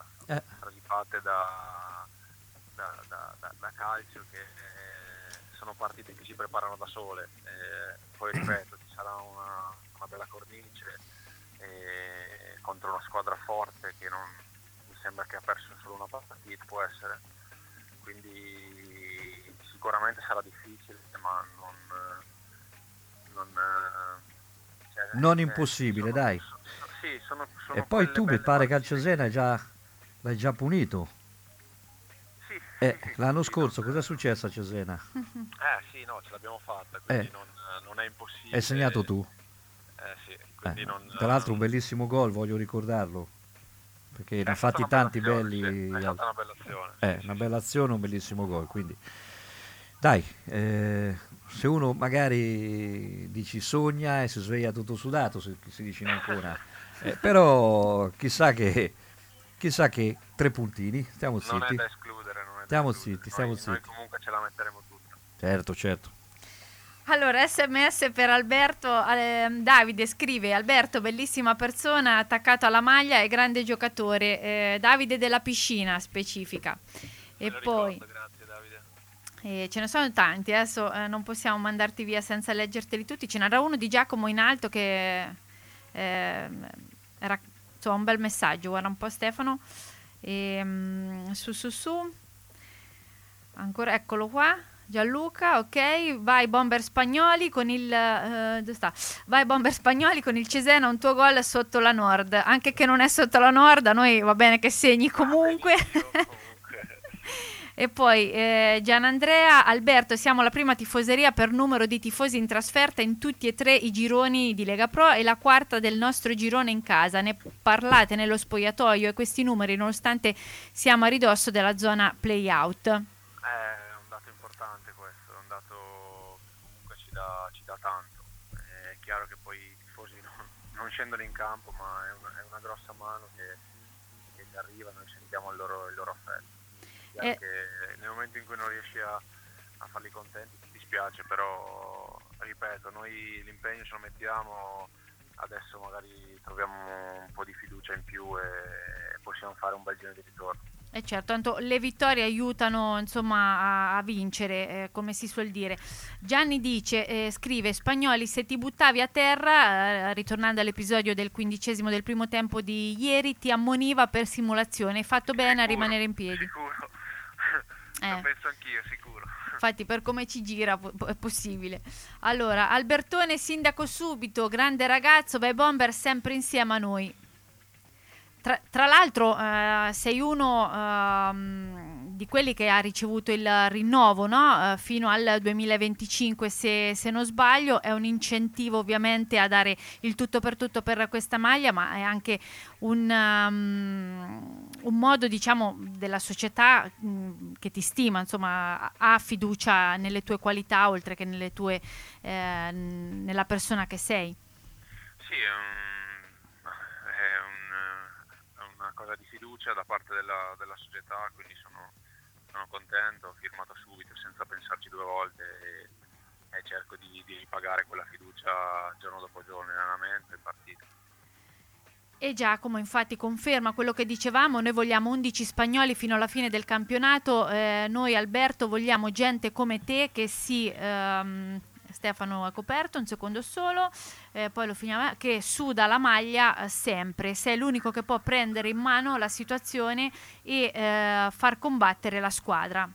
calcio che sono partite che si preparano da sole, poi ripeto, ci sarà una bella cornice contro una squadra forte che non mi sembra che ha perso solo una partita, può essere, quindi sicuramente sarà difficile, ma non impossibile, dai. Sì, sono e poi tu mi pare che al Cesena l'hai già punito. Sì, l'anno scorso cosa è successo a Cesena? Sì, no, ce l'abbiamo fatta, quindi non è impossibile. Hai segnato tu? Sì, quindi tra l'altro un bellissimo gol, voglio ricordarlo, perché ne ha fatti tanti belli. Sì, è stata una bella azione. Una bella azione, un bellissimo gol, quindi dai, se uno magari dici sogna e si sveglia tutto sudato, si dice ancora, però chissà che 3 puntini, stiamo zitti. Non è da escludere, Stiamo zitti. Noi comunque ce la metteremo tutta. Certo. Allora, SMS per Alberto. Davide scrive: Alberto, bellissima persona, attaccato alla maglia e grande giocatore. Davide della piscina specifica. E poi ricordo, grazie Davide. Ce ne sono tanti, adesso non possiamo mandarti via senza leggerteli tutti. Ce n'era uno di Giacomo in alto che era un bel messaggio, guarda un po' Stefano. Su. Ancora, eccolo qua. Gianluca, ok, vai Bomber Spagnoli con il dove sta? Vai Bomber Spagnoli con il Cesena, un tuo gol sotto la Nord, anche che non è sotto la Nord, a noi va bene che segni comunque. E poi Gianandrea, Alberto, siamo la prima tifoseria per numero di tifosi in trasferta in tutti e 3 i gironi di Lega Pro e la quarta del nostro girone in casa. Ne parlate nello spogliatoio e questi numeri, nonostante siamo a ridosso della zona play-out. È un dato importante questo, è un dato che comunque ci dà tanto. È chiaro che poi i tifosi non scendono in campo, ma è una grossa mano che ci arriva, noi sentiamo il loro affetto. Che nel momento in cui non riesci a farli contenti ti dispiace, però ripeto, noi l'impegno ce lo mettiamo, adesso magari troviamo un po' di fiducia in più e possiamo fare un bel giro di ritorno. E certo, tanto le vittorie aiutano insomma a vincere, come si suol dire. Gianni dice, scrive: Spagnoli, se ti buttavi a terra, ritornando all'episodio del 15° del primo tempo di ieri, ti ammoniva per simulazione, hai fatto bene a rimanere in piedi. Sicuro. Lo penso anch'io, sicuro. Infatti, per come ci gira è possibile. Allora, Albertone, sindaco subito, grande ragazzo, vai Bomber, sempre insieme a noi. Tra l'altro sei uno di quelli che ha ricevuto il rinnovo, no? Fino al 2025 se non sbaglio. È un incentivo ovviamente a dare il tutto per questa maglia, ma è anche un modo, diciamo, della società che ti stima, insomma, ha fiducia nelle tue qualità oltre che nelle tue nella persona che sei. Sì, una cosa di fiducia da parte della società, quindi sono contento, ho firmato subito senza pensarci 2 volte e cerco di ripagare quella fiducia giorno dopo giorno in allenamento e partita. E Giacomo infatti conferma quello che dicevamo, noi vogliamo 11 spagnoli fino alla fine del campionato, noi Alberto vogliamo gente come te che Stefano ha coperto, un secondo solo, poi lo finiamo, che suda la maglia sempre, sei l'unico che può prendere in mano la situazione e far combattere la squadra.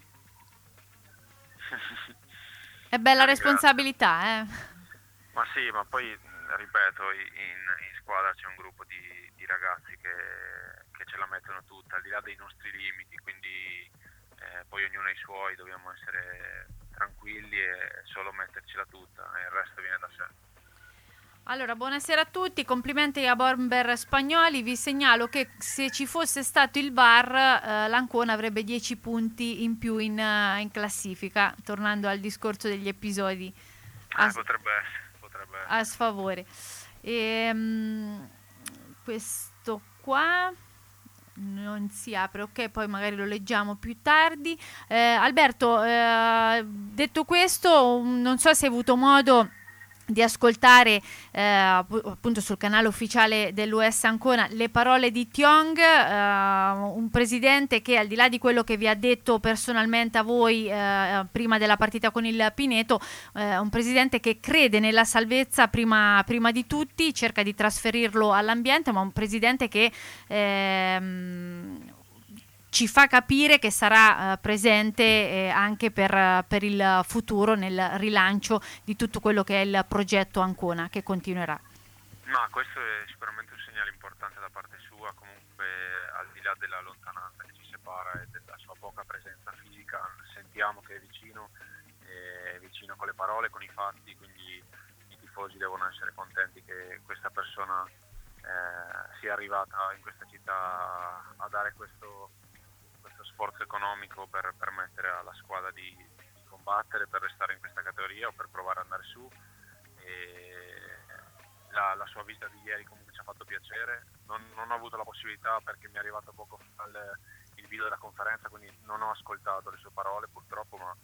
È bella responsabilità, Ma sì, ma poi ripeto, in squadra c'è un gruppo di ragazzi che ce la mettono tutta, al di là dei nostri limiti, quindi poi ognuno ha i suoi, dobbiamo essere tranquilli e solo mettercela tutta, e il resto viene da sé. Allora, buonasera a tutti, complimenti a Bomber Spagnoli, vi segnalo che se ci fosse stato il VAR l'Ancona avrebbe 10 punti in più in classifica, tornando al discorso degli episodi. Potrebbe a sfavore. Questo qua non si apre, ok, poi magari lo leggiamo più tardi. Alberto, detto questo, non so se hai avuto modo di ascoltare appunto sul canale ufficiale dell'US Ancona le parole di Tiong, un presidente che, al di là di quello che vi ha detto personalmente a voi prima della partita con il Pineto, un presidente che crede nella salvezza prima di tutti, cerca di trasferirlo all'ambiente, ma un presidente che ci fa capire che sarà presente anche per il futuro nel rilancio di tutto quello che è il progetto Ancona, che continuerà. Ma questo è sicuramente un segnale importante da parte sua, comunque al di là della lontananza che ci separa e della sua poca presenza fisica, sentiamo che è vicino con le parole, con i fatti, quindi i tifosi devono essere contenti che questa persona sia arrivata in questa città a dare questo sforzo economico per permettere alla squadra di combattere, per restare in questa categoria o per provare ad andare su. La sua visita di ieri comunque ci ha fatto piacere. Non ho avuto la possibilità, perché mi è arrivato poco il video della conferenza, quindi non ho ascoltato le sue parole purtroppo, ma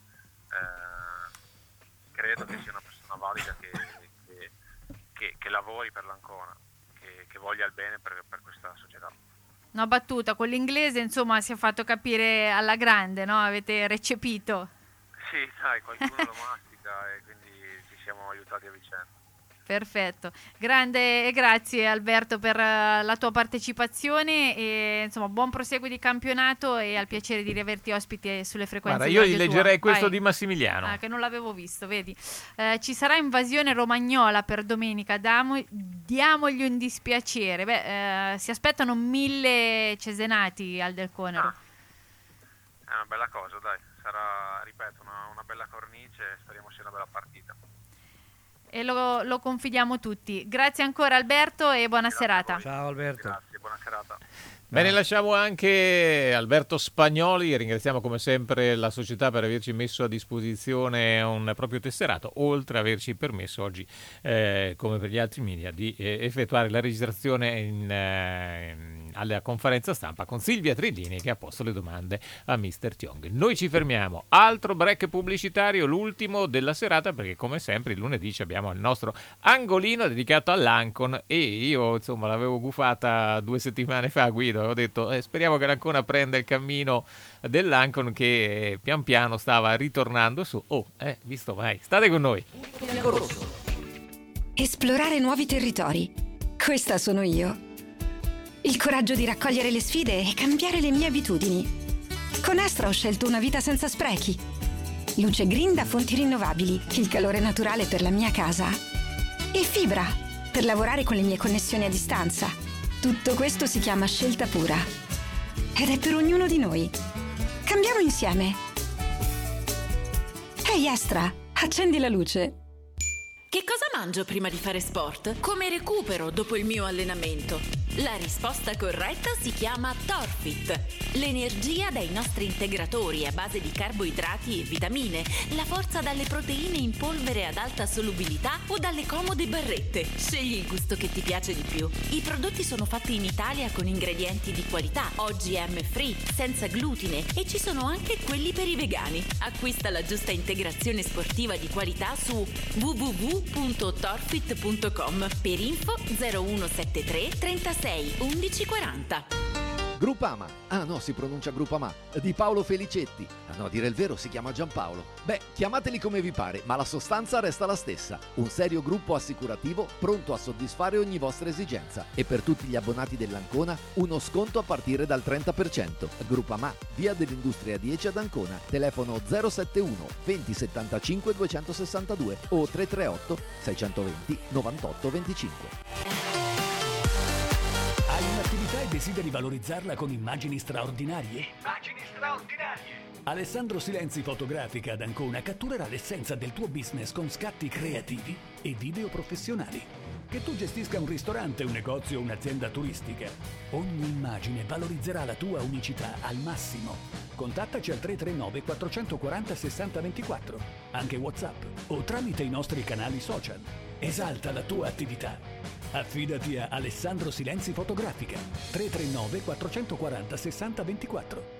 credo che sia una persona valida che lavori per l'Ancona, che voglia il bene per questa società. Una battuta con l'inglese, insomma, si è fatto capire alla grande, no? Avete recepito? Sì, dai, qualcuno lo mastica e quindi ci siamo aiutati a vicenda. Perfetto, grande e grazie Alberto per la tua partecipazione e insomma buon proseguo di campionato, e al piacere di riaverti ospite sulle frequenze. Guarda, io gli leggerei questo di Massimiliano. Che non l'avevo visto, vedi. Ci sarà invasione romagnola per domenica, diamogli un dispiacere. Si aspettano 1000 cesenati al Del Conero. È una bella cosa, dai, sarà, ripeto, una bella cornice, speriamo sia una bella partita. E lo confidiamo tutti. Grazie ancora Alberto e buona serata. Ciao Alberto. Grazie, buona serata. Bene, lasciamo anche Alberto Spagnoli. Ringraziamo come sempre la società per averci messo a disposizione un proprio tesserato, oltre ad averci permesso oggi, come per gli altri media, di effettuare la registrazione alla conferenza stampa con Silvia Trillini, che ha posto le domande a Mr. Tiong. Noi ci fermiamo, altro break pubblicitario, l'ultimo della serata, perché come sempre il lunedì abbiamo il nostro angolino dedicato all'Ancon, e io insomma l'avevo gufata 2 settimane fa, Guido. Ho detto speriamo che l'Ancona prenda il cammino dell'Ancon, che pian piano stava ritornando su. Visto, vai, state con noi. Esplorare nuovi territori, questa sono io. Il coraggio di raccogliere le sfide e cambiare le mie abitudini. Con Astra ho scelto una vita senza sprechi. Luce green da fonti rinnovabili, il calore naturale per la mia casa e fibra per lavorare con le mie connessioni a distanza. Tutto questo si chiama scelta pura ed è per ognuno di noi. Cambiamo insieme. Ehi Astra, accendi la luce. Che cosa mangio prima di fare sport? Come recupero dopo il mio allenamento? La risposta corretta si chiama Torfit. L'energia dai nostri integratori a base di carboidrati e vitamine, la forza dalle proteine in polvere ad alta solubilità o dalle comode barrette. Scegli il gusto che ti piace di più. I prodotti sono fatti in Italia con ingredienti di qualità, OGM free, senza glutine, e ci sono anche quelli per i vegani. Acquista la giusta integrazione sportiva di qualità su www.torfit.com. Per info 0173 36 11 40. Groupama, si pronuncia Groupama, di Paolo Felicetti. A dire il vero si chiama Giampaolo. Chiamateli come vi pare, ma la sostanza resta la stessa. Un serio gruppo assicurativo pronto a soddisfare ogni vostra esigenza. E per tutti gli abbonati dell'Ancona, uno sconto a partire dal 30%. Groupama, via dell'Industria 10 ad Ancona. Telefono 071 2075 262 o 338 620 98 25. Hai un'attività e desideri valorizzarla con immagini straordinarie? Immagini straordinarie! Alessandro Silenzi Fotografica ad Ancona catturerà l'essenza del tuo business con scatti creativi e video professionali. Che tu gestisca un ristorante, un negozio o un'azienda turistica, ogni immagine valorizzerà la tua unicità al massimo. Contattaci al 339 440 6024, anche WhatsApp o tramite i nostri canali social. Esalta la tua attività. Affidati a Alessandro Silenzi Fotografica. 339 440 60 24.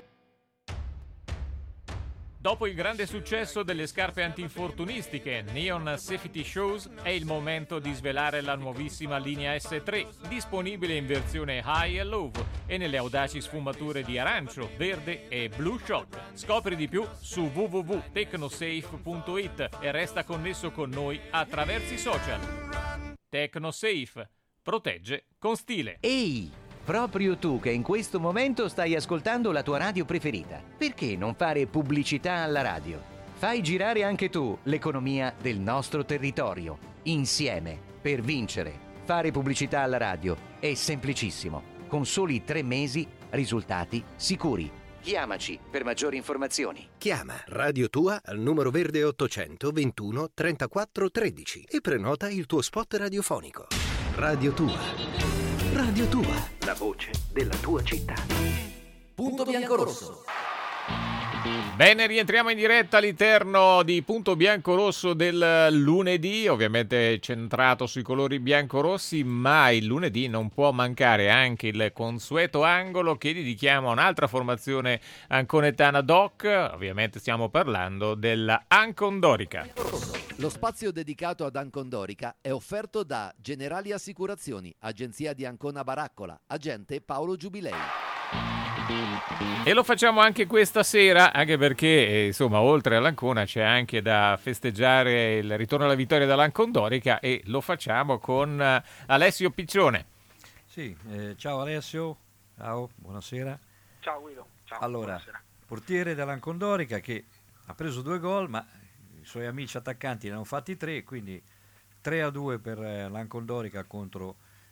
Dopo il grande successo delle scarpe antinfortunistiche Neon Safety Shoes, è il momento di svelare la nuovissima linea S3, disponibile in versione High e Low e nelle audaci sfumature di arancio, verde e Blue Shock. Scopri di più su www.tecnosafe.it e resta connesso con noi attraverso i social. Tecnosafe. Protegge con stile. Ehi! Proprio tu che in questo momento stai ascoltando la tua radio preferita. Perché non fare pubblicità alla radio? Fai girare anche tu l'economia del nostro territorio. Insieme, per vincere. Fare pubblicità alla radio è semplicissimo. Con soli 3 mesi, risultati sicuri. Chiamaci per maggiori informazioni. Chiama Radio Tua al numero verde 800 21 34 13 e prenota il tuo spot radiofonico. Radio Tua. Radio Tua, la voce della tua città. Punto bianco-rosso. Bene, rientriamo in diretta all'interno di Punto Bianco-Rosso del lunedì, ovviamente centrato sui colori biancorossi, ma il lunedì non può mancare anche il consueto angolo che dedichiamo a un'altra formazione anconetana doc, ovviamente stiamo parlando della Ancondorica. Lo spazio dedicato ad Ancondorica è offerto da Generali Assicurazioni, agenzia di Ancona Baraccola, agente Paolo Giubilei. E lo facciamo anche questa sera, anche perché insomma oltre all'Ancona c'è anche da festeggiare il ritorno alla vittoria dall'Ancondorica e lo facciamo con Alessio Piccione. Sì, ciao Alessio, ciao, buonasera. Ciao Guido, ciao. Allora, Buonasera. portiere dell'Ancondorica che ha preso 2 gol, ma i suoi amici attaccanti ne hanno fatti 3, quindi 3-2 per l'Ancondorica contro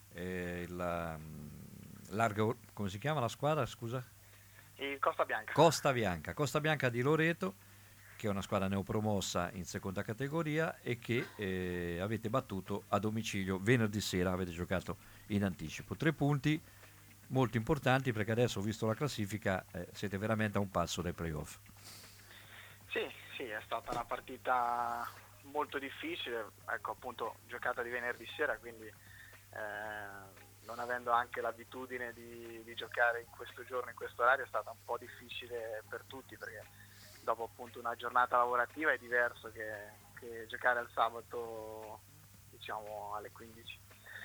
Largo, come si chiama la squadra, scusa? Il Costa Bianca. Costa Bianca di Loreto, che è una squadra neopromossa in seconda categoria e che avete battuto a domicilio venerdì sera, avete giocato in anticipo. 3 punti molto importanti perché adesso, visto la classifica, siete veramente a un passo dai playoff. Sì, è stata una partita molto difficile, ecco appunto giocata di venerdì sera, quindi non avendo anche l'abitudine di giocare in questo giorno, in questo orario, è stata un po' difficile per tutti perché dopo appunto una giornata lavorativa è diverso che giocare al sabato, diciamo alle 15.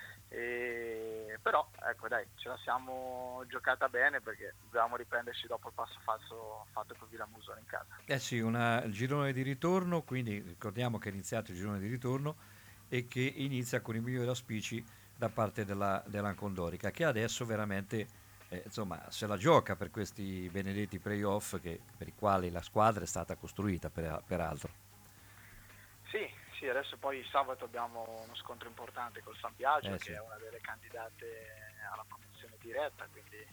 Però ecco dai, ce la siamo giocata bene perché dovevamo riprenderci dopo il passo falso fatto con Villamusola in casa. Sì, il girone di ritorno, quindi ricordiamo che è iniziato il girone di ritorno e che inizia con i migliori auspici da parte dell'Ancondorica, che adesso veramente se la gioca per questi benedetti playoff per i quali la squadra è stata costruita peraltro. Sì, adesso poi sabato abbiamo uno scontro importante col San Biagio, Sì. che è una delle candidate alla promozione diretta, quindi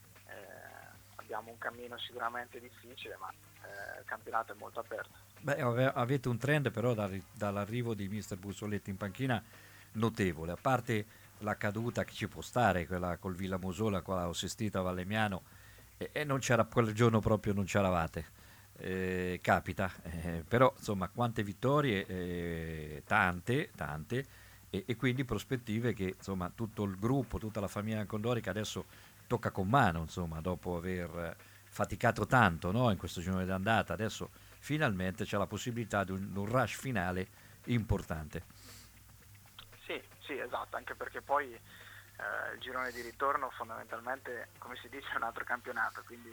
abbiamo un cammino sicuramente difficile, ma il campionato è molto aperto. Beh, avete un trend però dall'arrivo di mister Bussoletti in panchina notevole, a parte la caduta che ci può stare, quella col Villamusola, quella assistita a Valemiano, e non c'era, quel giorno proprio non c'eravate, capita, però insomma quante vittorie, tante, e quindi prospettive che insomma tutto il gruppo, tutta la famiglia Ancondorica adesso tocca con mano, insomma, dopo aver faticato tanto, no, in questo girone d'andata, adesso finalmente c'è la possibilità di un rush finale importante. Sì, esatto, anche perché poi il girone di ritorno fondamentalmente, come si dice, è un altro campionato, quindi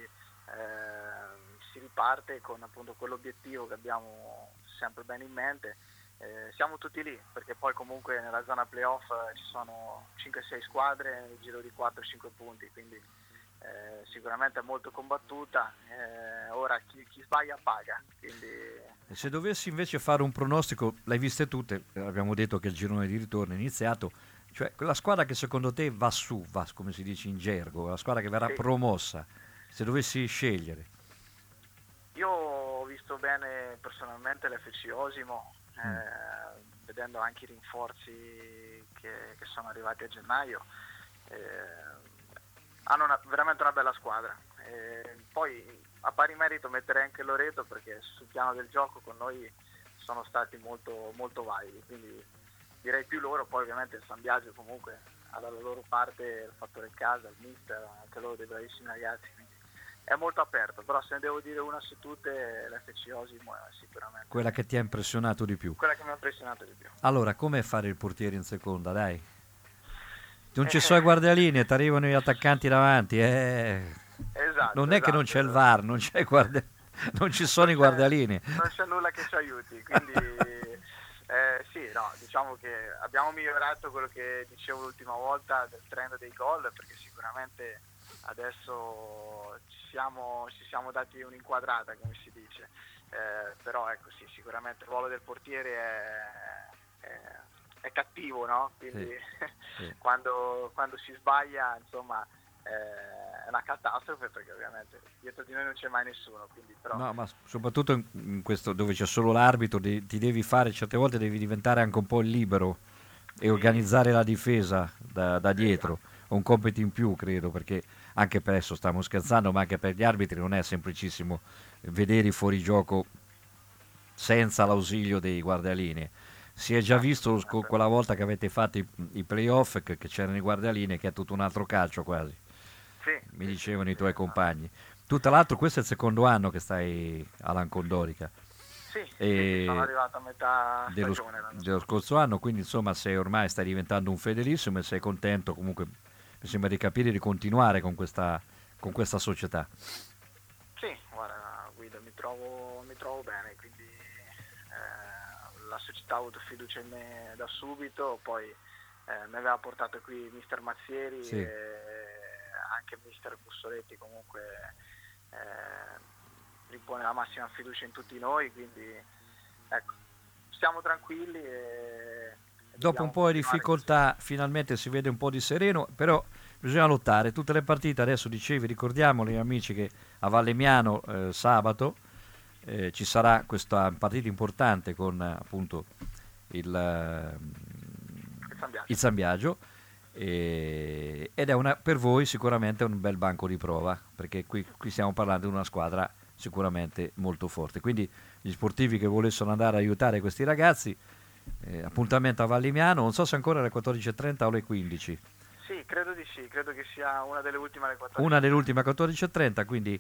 si riparte con appunto quell'obiettivo che abbiamo sempre bene in mente. Siamo tutti lì, perché poi comunque nella zona playoff ci sono 5-6 squadre nel giro di 4-5 punti, quindi sicuramente è molto combattuta. Ora chi sbaglia paga, quindi... Se dovessi invece fare un pronostico, l'hai viste tutte, abbiamo detto che il girone di ritorno è iniziato, cioè quella squadra che secondo te va come si dice in gergo, la squadra che verrà promossa, se dovessi scegliere. Io ho visto bene personalmente l'FC Osimo, vedendo anche i rinforzi che sono arrivati a gennaio, hanno veramente una bella squadra. Poi a pari merito metterei anche Loreto, perché sul piano del gioco con noi sono stati molto, molto validi, quindi direi più loro. Poi ovviamente il San Biagio comunque ha dalla loro parte il fattore casa, il mister, anche loro dei bravissimi ragazzi, quindi è molto aperto. Però se ne devo dire una su tutte, l'FC Osimo è sicuramente Quella che ti ha impressionato di più. quella che mi ha impressionato di più. Allora, com'è fare il portiere in seconda, dai? Non ci sono i guardialinee, ti arrivano gli attaccanti davanti. Esatto, non è che non c'è il VAR, non ci sono i guardialinee. Non c'è nulla che ci aiuti, quindi sì, no, diciamo che abbiamo migliorato quello che dicevo l'ultima volta del trend dei gol, perché sicuramente adesso ci siamo dati un'inquadrata, come si dice, però ecco sì, sicuramente il ruolo del portiere è cattivo, no? Quindi sì. quando si sbaglia, insomma, è una catastrofe, perché ovviamente dietro di noi non c'è mai nessuno, quindi però... No, ma soprattutto in questo dove c'è solo l'arbitro, ti devi fare, certe volte devi diventare anche un po' il libero e organizzare la difesa da dietro, un compito in più, credo, perché anche per adesso stiamo scherzando, ma anche per gli arbitri non è semplicissimo vedere i fuorigioco senza l'ausilio dei guardialinee. Si è già visto quella volta che avete fatto i playoff che c'erano i guardialinee, che è tutto un altro calcio quasi. Mi dicevano i tuoi compagni. Tu tra l'altro questo è il secondo anno che stai all'Ancondorica. Sì, sono arrivato a metà dello stagione. Scorso anno, quindi insomma ormai stai diventando un fedelissimo e sei contento, comunque mi sembra di capire, di continuare con questa società. Sì, guarda Guido, mi trovo bene, quindi la società ha avuto fiducia in me da subito, poi mi aveva portato qui mister Mazzieri, sì, e anche mister Bussoletti comunque ripone la massima fiducia in tutti noi, quindi ecco, stiamo tranquilli e dopo un po' di difficoltà finalmente si vede un po' di sereno, però bisogna lottare tutte le partite. Adesso dicevi, ricordiamo agli amici che a Valemiano sabato ci sarà questa partita importante con appunto il San Biagio, ed è per voi sicuramente un bel banco di prova, perché qui stiamo parlando di una squadra sicuramente molto forte, quindi gli sportivi che volessero andare a aiutare questi ragazzi, appuntamento a Valimiano, non so se ancora alle 14.30 o alle 15. Sì, credo di sì, credo che sia una delle ultime alle 14. Una delle ultime 14.30, quindi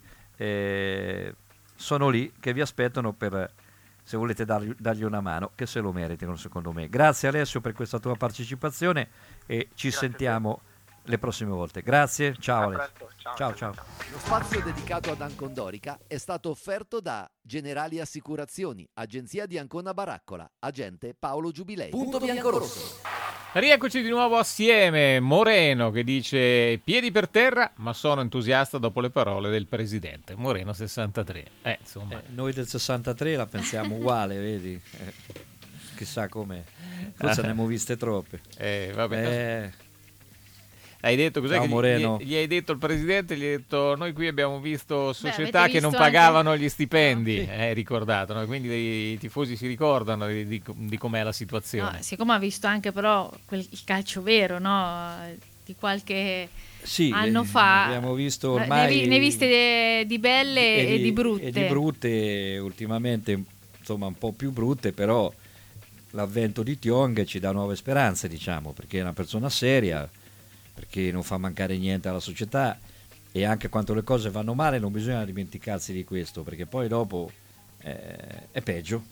sono lì che vi aspettano per, se volete dargli una mano, che se lo meritano secondo me. Grazie Alessio per questa tua partecipazione e ci sentiamo le prossime volte. Grazie, ciao Alessio. Ciao. Lo spazio dedicato ad Ancondorica è stato offerto da Generali Assicurazioni, agenzia di Ancona Baraccola, agente Paolo Giubilei. Punto Biancorosso. Rieccoci di nuovo assieme. Moreno che dice piedi per terra, ma sono entusiasta dopo le parole del presidente. Moreno 63. Insomma. Noi del 63 la pensiamo uguale, vedi? Chissà come. Forse ne abbiamo viste troppe. Vabbè. Hai detto cos'è? Ciao, Moreno. Gli hai detto il presidente, gli hai detto noi qui abbiamo visto società avete che non visto pagavano gli stipendi, ricordato, no? Quindi i tifosi si ricordano di com'è la situazione. No, siccome ha visto anche però il calcio vero, no? Di qualche anno fa, abbiamo visto ormai ne viste di belle e di brutte. E di brutte ultimamente, insomma un po' più brutte, però l'avvento di Tiong ci dà nuove speranze, diciamo, perché è una persona seria, perché non fa mancare niente alla società, e anche quando le cose vanno male non bisogna dimenticarsi di questo, perché poi dopo è peggio,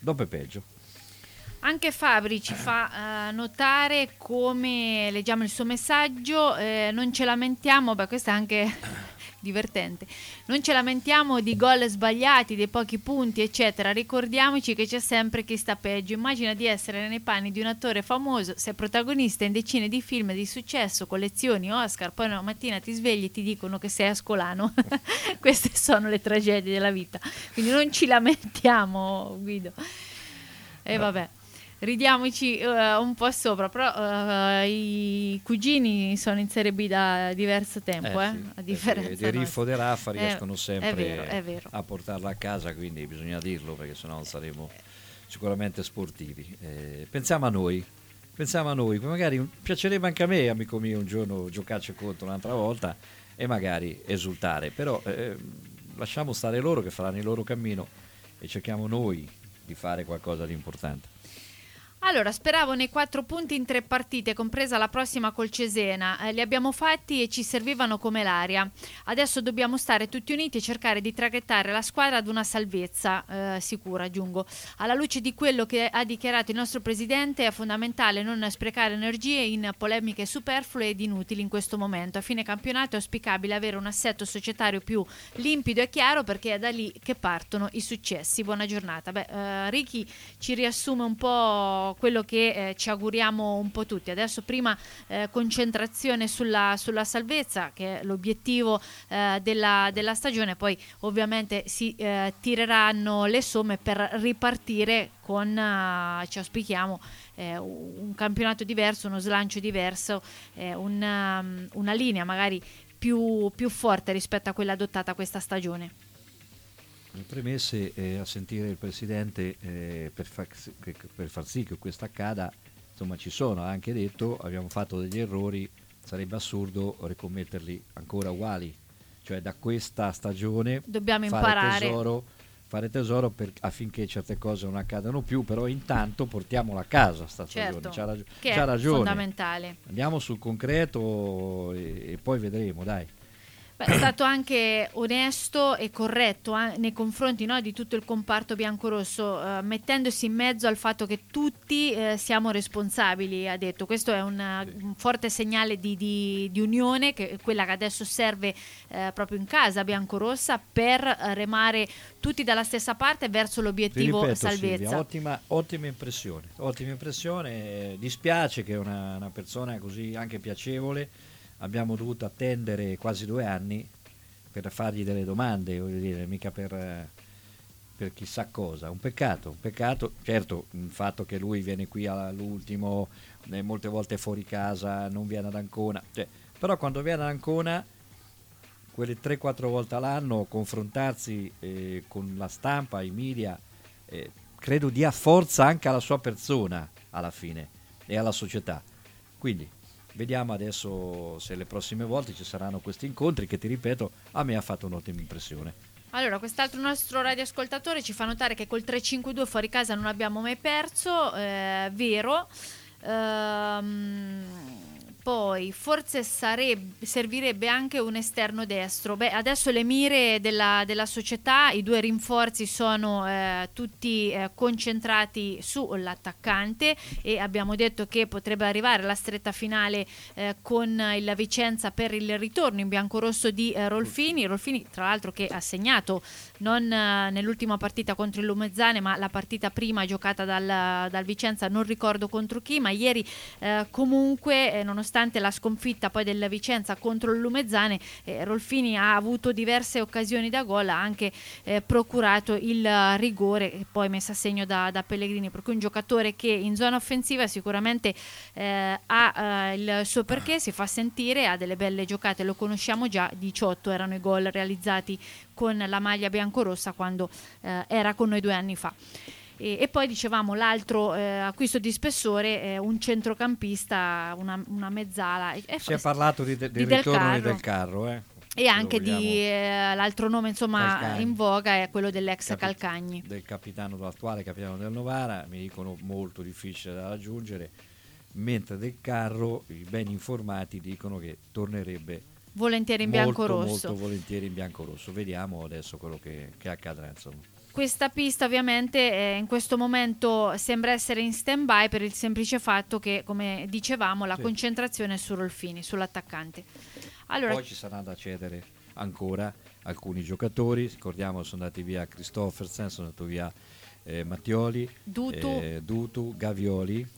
Anche Fabri ci fa notare, come leggiamo il suo messaggio, non ce lamentiamo, questo è anche divertente, non ci lamentiamo di gol sbagliati, dei pochi punti eccetera, ricordiamoci che c'è sempre chi sta peggio. Immagina di essere nei panni di un attore famoso, sei protagonista in decine di film di successo, collezioni Oscar, poi una mattina ti svegli e ti dicono che sei ascolano. Queste sono le tragedie della vita, quindi non ci lamentiamo, Guido. E vabbè, ridiamoci un po' sopra, però i cugini sono in Serie B da diverso tempo, sì, a differenza di Riffo De Raffa riescono sempre è vero. a portarla a casa, quindi bisogna dirlo, perché sennò non saremo sicuramente sportivi. Pensiamo a noi, magari piacerebbe anche a me, amico mio, un giorno giocarci contro un'altra volta e magari esultare, però lasciamo stare loro che faranno il loro cammino e cerchiamo noi di fare qualcosa di importante. Allora, speravo nei 4 punti in 3 partite, compresa la prossima col Cesena. Li abbiamo fatti e ci servivano come l'aria. Adesso dobbiamo stare tutti uniti e cercare di traghettare la squadra ad una salvezza sicura, aggiungo. Alla luce di quello che ha dichiarato il nostro presidente, è fondamentale non sprecare energie in polemiche superflue ed inutili in questo momento. A fine campionato è auspicabile avere un assetto societario più limpido e chiaro, perché è da lì che partono i successi. Buona giornata. Ricky ci riassume un po' quello che ci auguriamo un po' tutti. Adesso prima concentrazione sulla salvezza, che è l'obiettivo della stagione, poi ovviamente si tireranno le somme per ripartire con, ci auspichiamo, un campionato diverso, uno slancio diverso, una linea magari più forte rispetto a quella adottata questa stagione. Premesse, a sentire il Presidente, per far sì che questo accada, insomma ci sono, ha anche detto, abbiamo fatto degli errori, sarebbe assurdo ricommetterli ancora uguali, cioè da questa stagione dobbiamo imparare, fare tesoro affinché certe cose non accadano più, però intanto portiamola a casa sta stagione, certo, c'ha ragione, fondamentale. Andiamo sul concreto e poi vedremo, dai. È stato anche onesto e corretto nei confronti, di tutto il comparto biancorosso, mettendosi in mezzo al fatto che tutti siamo responsabili, ha detto. Questo è un forte segnale di unione, che è quella che adesso serve proprio in casa biancorossa, per remare tutti dalla stessa parte verso l'obiettivo salvezza. Silvia, ottima impressione, dispiace che una persona così anche piacevole abbiamo dovuto attendere quasi 2 anni per fargli delle domande, voglio dire, mica per chissà cosa. Un peccato, certo, il fatto che lui viene qui all'ultimo, molte volte fuori casa, non viene ad Ancona, però quando viene ad Ancona, quelle 3-4 volte all'anno, confrontarsi con la stampa, i media, credo dia forza anche alla sua persona alla fine e alla società. Quindi vediamo adesso se le prossime volte ci saranno questi incontri, che ti ripeto, a me ha fatto un'ottima impressione. Allora, quest'altro nostro radioascoltatore ci fa notare che col 3-5-2 fuori casa non abbiamo mai perso, vero. Poi forse servirebbe anche un esterno destro. Adesso le mire della società, i 2 rinforzi sono tutti concentrati sull'attaccante, e abbiamo detto che potrebbe arrivare la stretta finale con il Vicenza per il ritorno in biancorosso di Rolfini, tra l'altro che ha segnato non nell'ultima partita contro il Lumezzane, ma la partita prima giocata dal Vicenza, non ricordo contro chi, ma ieri comunque nonostante la sconfitta poi del Vicenza contro il Lumezzane, Rolfini ha avuto diverse occasioni da gol, ha anche procurato il rigore e poi messa a segno da Pellegrini, per cui un giocatore che in zona offensiva sicuramente ha il suo perché, si fa sentire, ha delle belle giocate, lo conosciamo già. 18 erano i gol realizzati con la maglia biancorossa quando era con noi 2 anni fa. E poi dicevamo l'altro acquisto di spessore, un centrocampista, una mezzala. Si è parlato del ritorno Del Carro. E anche di l'altro nome Calcagni. In voga è quello dell'ex Calcagni. Del attuale capitano del Novara, mi dicono molto difficile da raggiungere, mentre Del Carro, i ben informati, dicono che tornerebbe volentieri in biancorosso. Molto volentieri in biancorosso. Vediamo adesso quello che accadrà, insomma. Questa pista ovviamente in questo momento sembra essere in stand-by per il semplice fatto che, come dicevamo, la concentrazione è su Rolfini, sull'attaccante. Allora, poi ci sarà da cedere ancora alcuni giocatori, ricordiamo sono andati via Christoffersen, sono andato via Mattioli, Dutu, Gavioli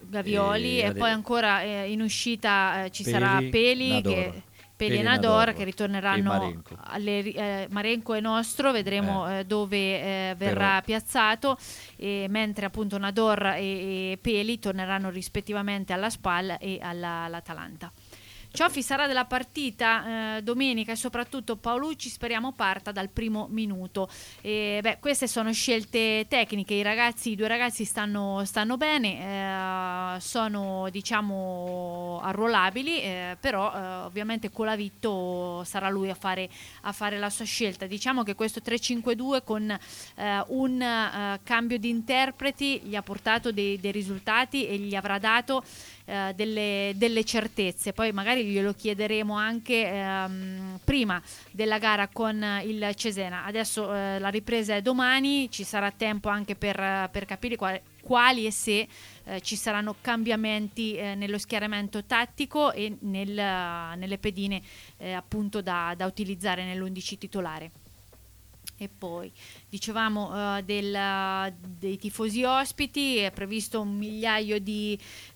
e poi ancora in uscita ci sarà Peli e Nador che ritorneranno Marenco e Nostro, vedremo dove verrà piazzato, mentre appunto Nador e Peli torneranno rispettivamente alla SPAL e all'Atalanta. Cioffi sarà della partita domenica e soprattutto Paolucci speriamo parta dal primo minuto. Queste sono scelte tecniche, i due ragazzi stanno bene, sono diciamo arruolabili, però ovviamente Colavitto sarà lui a fare la sua scelta. Diciamo che questo 3-5-2 con un cambio di interpreti gli ha portato dei risultati e gli avrà dato delle certezze. Poi magari glielo chiederemo anche prima della gara con il Cesena. Adesso la ripresa è domani, ci sarà tempo anche per capire quali e se ci saranno cambiamenti nello schieramento tattico e nelle pedine appunto da utilizzare nell'11 titolare. E poi dicevamo dei tifosi ospiti, è previsto 1 migliaio di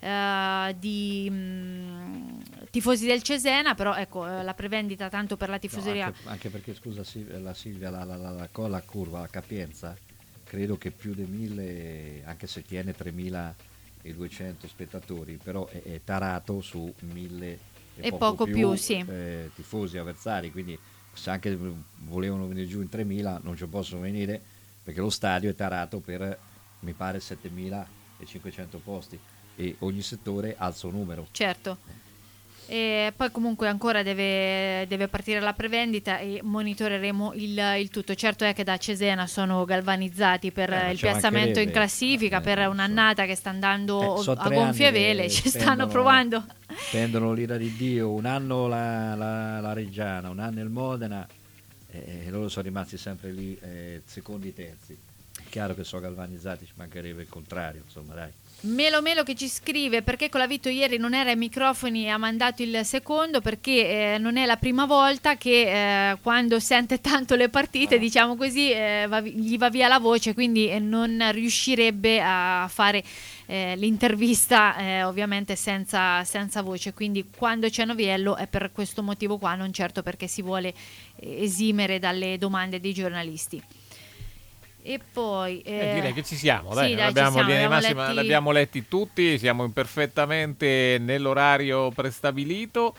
tifosi del Cesena, però ecco la prevendita tanto per la tifoseria. No, anche perché scusa Silvia, la curva, la capienza, credo che più di 1000, anche se tiene 3200 spettatori, però è tarato su 1000 e poco più sì. Tifosi avversari, quindi se anche volevano venire giù in 3.000 non ci possono venire perché lo stadio è tarato per mi pare 7.500 posti e ogni settore ha il suo numero. Certo. E poi comunque ancora deve partire la prevendita e monitoreremo il tutto. Certo è che da Cesena sono galvanizzati per il piazzamento in classifica, per un'annata che sta andando a gonfie vele, ci stanno provando. Spendono l'ira di Dio, un anno la Reggiana, un anno il Modena, e loro sono rimasti sempre lì secondi, terzi. Chiaro che sono galvanizzati, ci mancherebbe il contrario, insomma dai. Melo che ci scrive perché Colavitto ieri non era ai microfoni e ha mandato il secondo, perché non è la prima volta che quando sente tanto le partite, diciamo così, gli va via la voce, quindi non riuscirebbe a fare l'intervista ovviamente senza voce, quindi quando c'è Noviello è per questo motivo qua, non certo perché si vuole esimere dalle domande dei giornalisti. E poi direi che ci siamo, dai, sì, dai, l'abbiamo letti tutti, siamo perfettamente nell'orario prestabilito.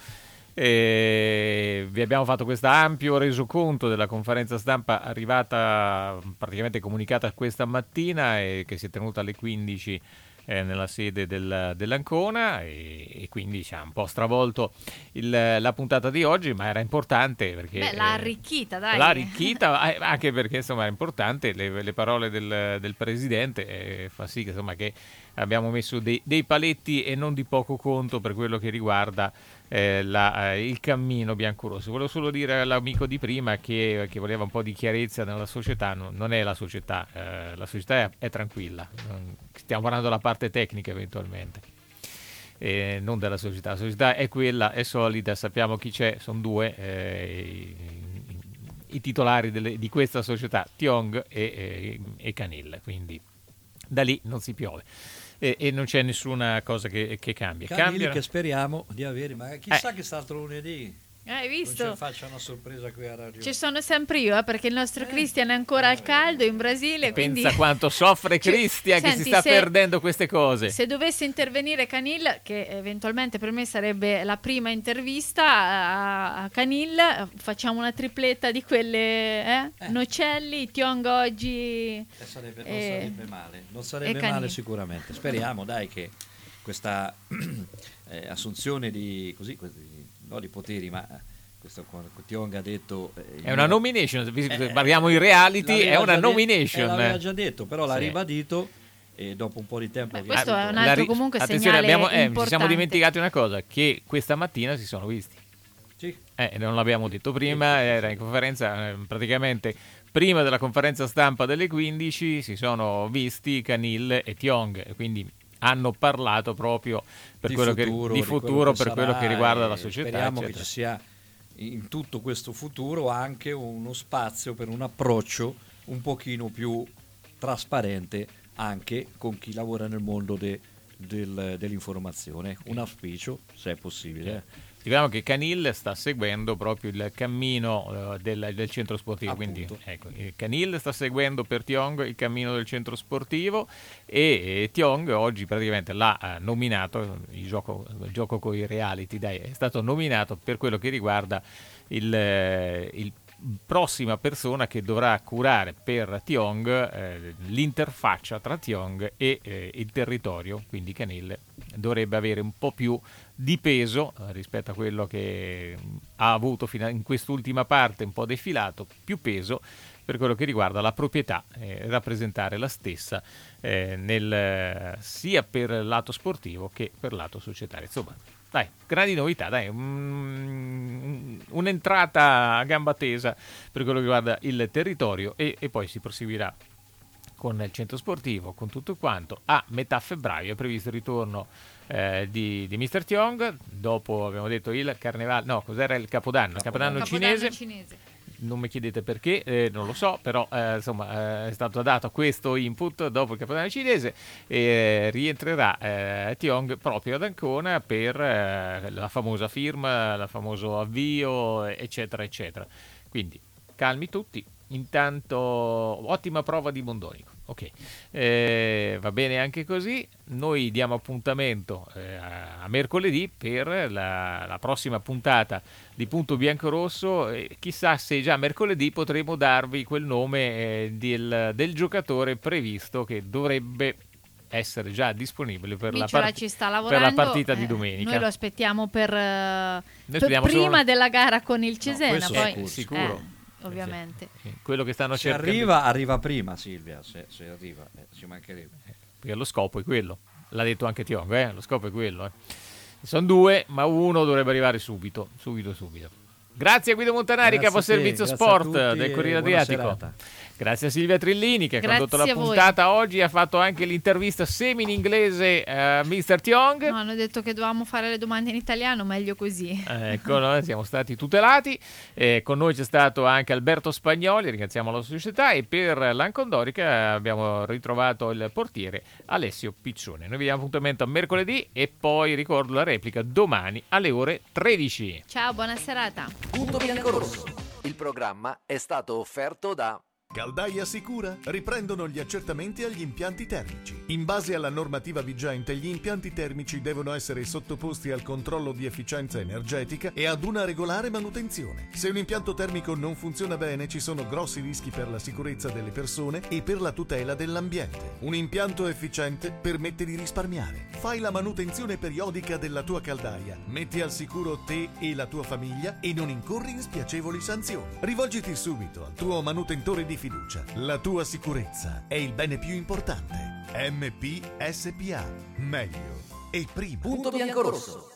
Vi abbiamo fatto questo ampio resoconto della conferenza stampa arrivata, praticamente comunicata questa mattina, e che si è tenuta alle 15 nella sede dell'Ancona, e quindi ci ha un po' stravolto la puntata di oggi, ma era importante perché l'ha arricchita, dai. L'ha arricchita anche perché insomma era importante le parole del presidente, fa sì che insomma che abbiamo messo dei paletti e non di poco conto per quello che riguarda il cammino biancorosso. Volevo solo dire all'amico di prima che voleva un po' di chiarezza nella società. Non è la società è tranquilla, stiamo parlando della parte tecnica eventualmente, non della società. La società è quella, è solida, sappiamo chi c'è, sono due i titolari di questa società, Tiong e Canil, quindi da lì non si piove. E non c'è nessuna cosa che cambia. Canil che speriamo di avere, ma chissà che l'altro lunedì. Hai visto? Non ci faccia una sorpresa qui a radio. Ci sono sempre io, perché il nostro Christian è ancora al caldo in Brasile. Pensa quindi quanto soffre Christian, che si sta perdendo queste cose. Se dovesse intervenire Canil, che eventualmente per me sarebbe la prima intervista a Canil, facciamo una tripletta di quelle Nocelli, Tiong oggi. Non sarebbe male, non sarebbe male sicuramente. Speriamo dai che questa assunzione di poteri, ma questo Tiong ha detto è una nomination, parliamo in reality, è una nomination. L'aveva già detto, però l'ha ribadito, e dopo un po' di tempo questo è un altro comunque segnale importante. Ci siamo dimenticati una cosa, che questa mattina si sono visti. Sì. Non l'abbiamo detto prima, era in conferenza, praticamente prima della conferenza stampa delle 15 si sono visti Canil e Tiong, quindi hanno parlato proprio per di quello futuro, per quello che riguarda la società. Speriamo eccetera. che ci sia in tutto questo futuro anche uno spazio per un approccio un pochino più trasparente anche con chi lavora nel mondo dell'informazione. Un auspicio, se è possibile. Diciamo che Canil sta seguendo proprio il cammino del centro sportivo, quindi ecco, Canil sta seguendo per Tiong il cammino del centro sportivo e Tiong oggi praticamente l'ha nominato, il gioco con i reality, è stato nominato per quello che riguarda il prossima persona che dovrà curare per Tiong l'interfaccia tra Tiong e il territorio, quindi Canil dovrebbe avere un po' più di peso rispetto a quello che ha avuto fino in quest'ultima parte, un po' defilato, più peso per quello che riguarda la proprietà, rappresentare la stessa sia per il lato sportivo che per il lato societario. Insomma, dai, grandi novità, dai, un'entrata a gamba tesa per quello che riguarda il territorio e poi si proseguirà con il centro sportivo, con tutto quanto. A metà febbraio è previsto il ritorno di Mr. Tiong, dopo abbiamo detto il carnevale, no, cos'era il Capodanno? Il Capodanno cinese. Non mi chiedete perché, non lo so, però insomma è stato dato questo input dopo il Capodanno cinese e rientrerà Tiong proprio ad Ancona per la famosa firma, il famoso avvio, eccetera, eccetera. Quindi calmi tutti. Intanto ottima prova di Mondonico, ok, va bene anche così. Noi diamo appuntamento a mercoledì per la prossima puntata di Punto Biancorosso. Chissà se già mercoledì potremo darvi quel nome del giocatore previsto che dovrebbe essere già disponibile per la partita di domenica. Noi lo aspettiamo per prima della gara con il Cesena, poi sicuro. Ovviamente. Quello che stanno se cercando. arriva prima Silvia, se arriva, ci mancherebbe. Perché lo scopo è quello. L'ha detto anche Tiong, lo scopo è quello. Sono due, ma uno dovrebbe arrivare subito. Grazie a Guido Montanari, caposervizio sport del Corriere Adriatico. Grazie a Silvia Trillini che ha condotto la puntata oggi, ha fatto anche l'intervista semi in inglese a Mr. Tiong. No, hanno detto che dovevamo fare le domande in italiano, meglio così. Ecco, noi siamo stati tutelati. Con noi c'è stato anche Alberto Spagnoli, ringraziamo la società, e per l'Ancondorica abbiamo ritrovato il portiere Alessio Piccione. Noi vi diamo appuntamento a mercoledì e poi ricordo la replica domani alle ore 13. Ciao, buona serata. Punto Biancorosso. Il programma è stato offerto da Caldaia Sicura riprendono gli accertamenti agli impianti termici. In base alla normativa vigente, gli impianti termici devono essere sottoposti al controllo di efficienza energetica e ad una regolare manutenzione. Se un impianto termico non funziona bene, ci sono grossi rischi per la sicurezza delle persone e per la tutela dell'ambiente. Un impianto efficiente permette di risparmiare. Fai la manutenzione periodica della tua caldaia, metti al sicuro te e la tua famiglia e non incorri in spiacevoli sanzioni. Rivolgiti subito al tuo manutentore di fiducia. La tua sicurezza è il bene più importante. MP SPA. Meglio e prima. Punto Biancorosso.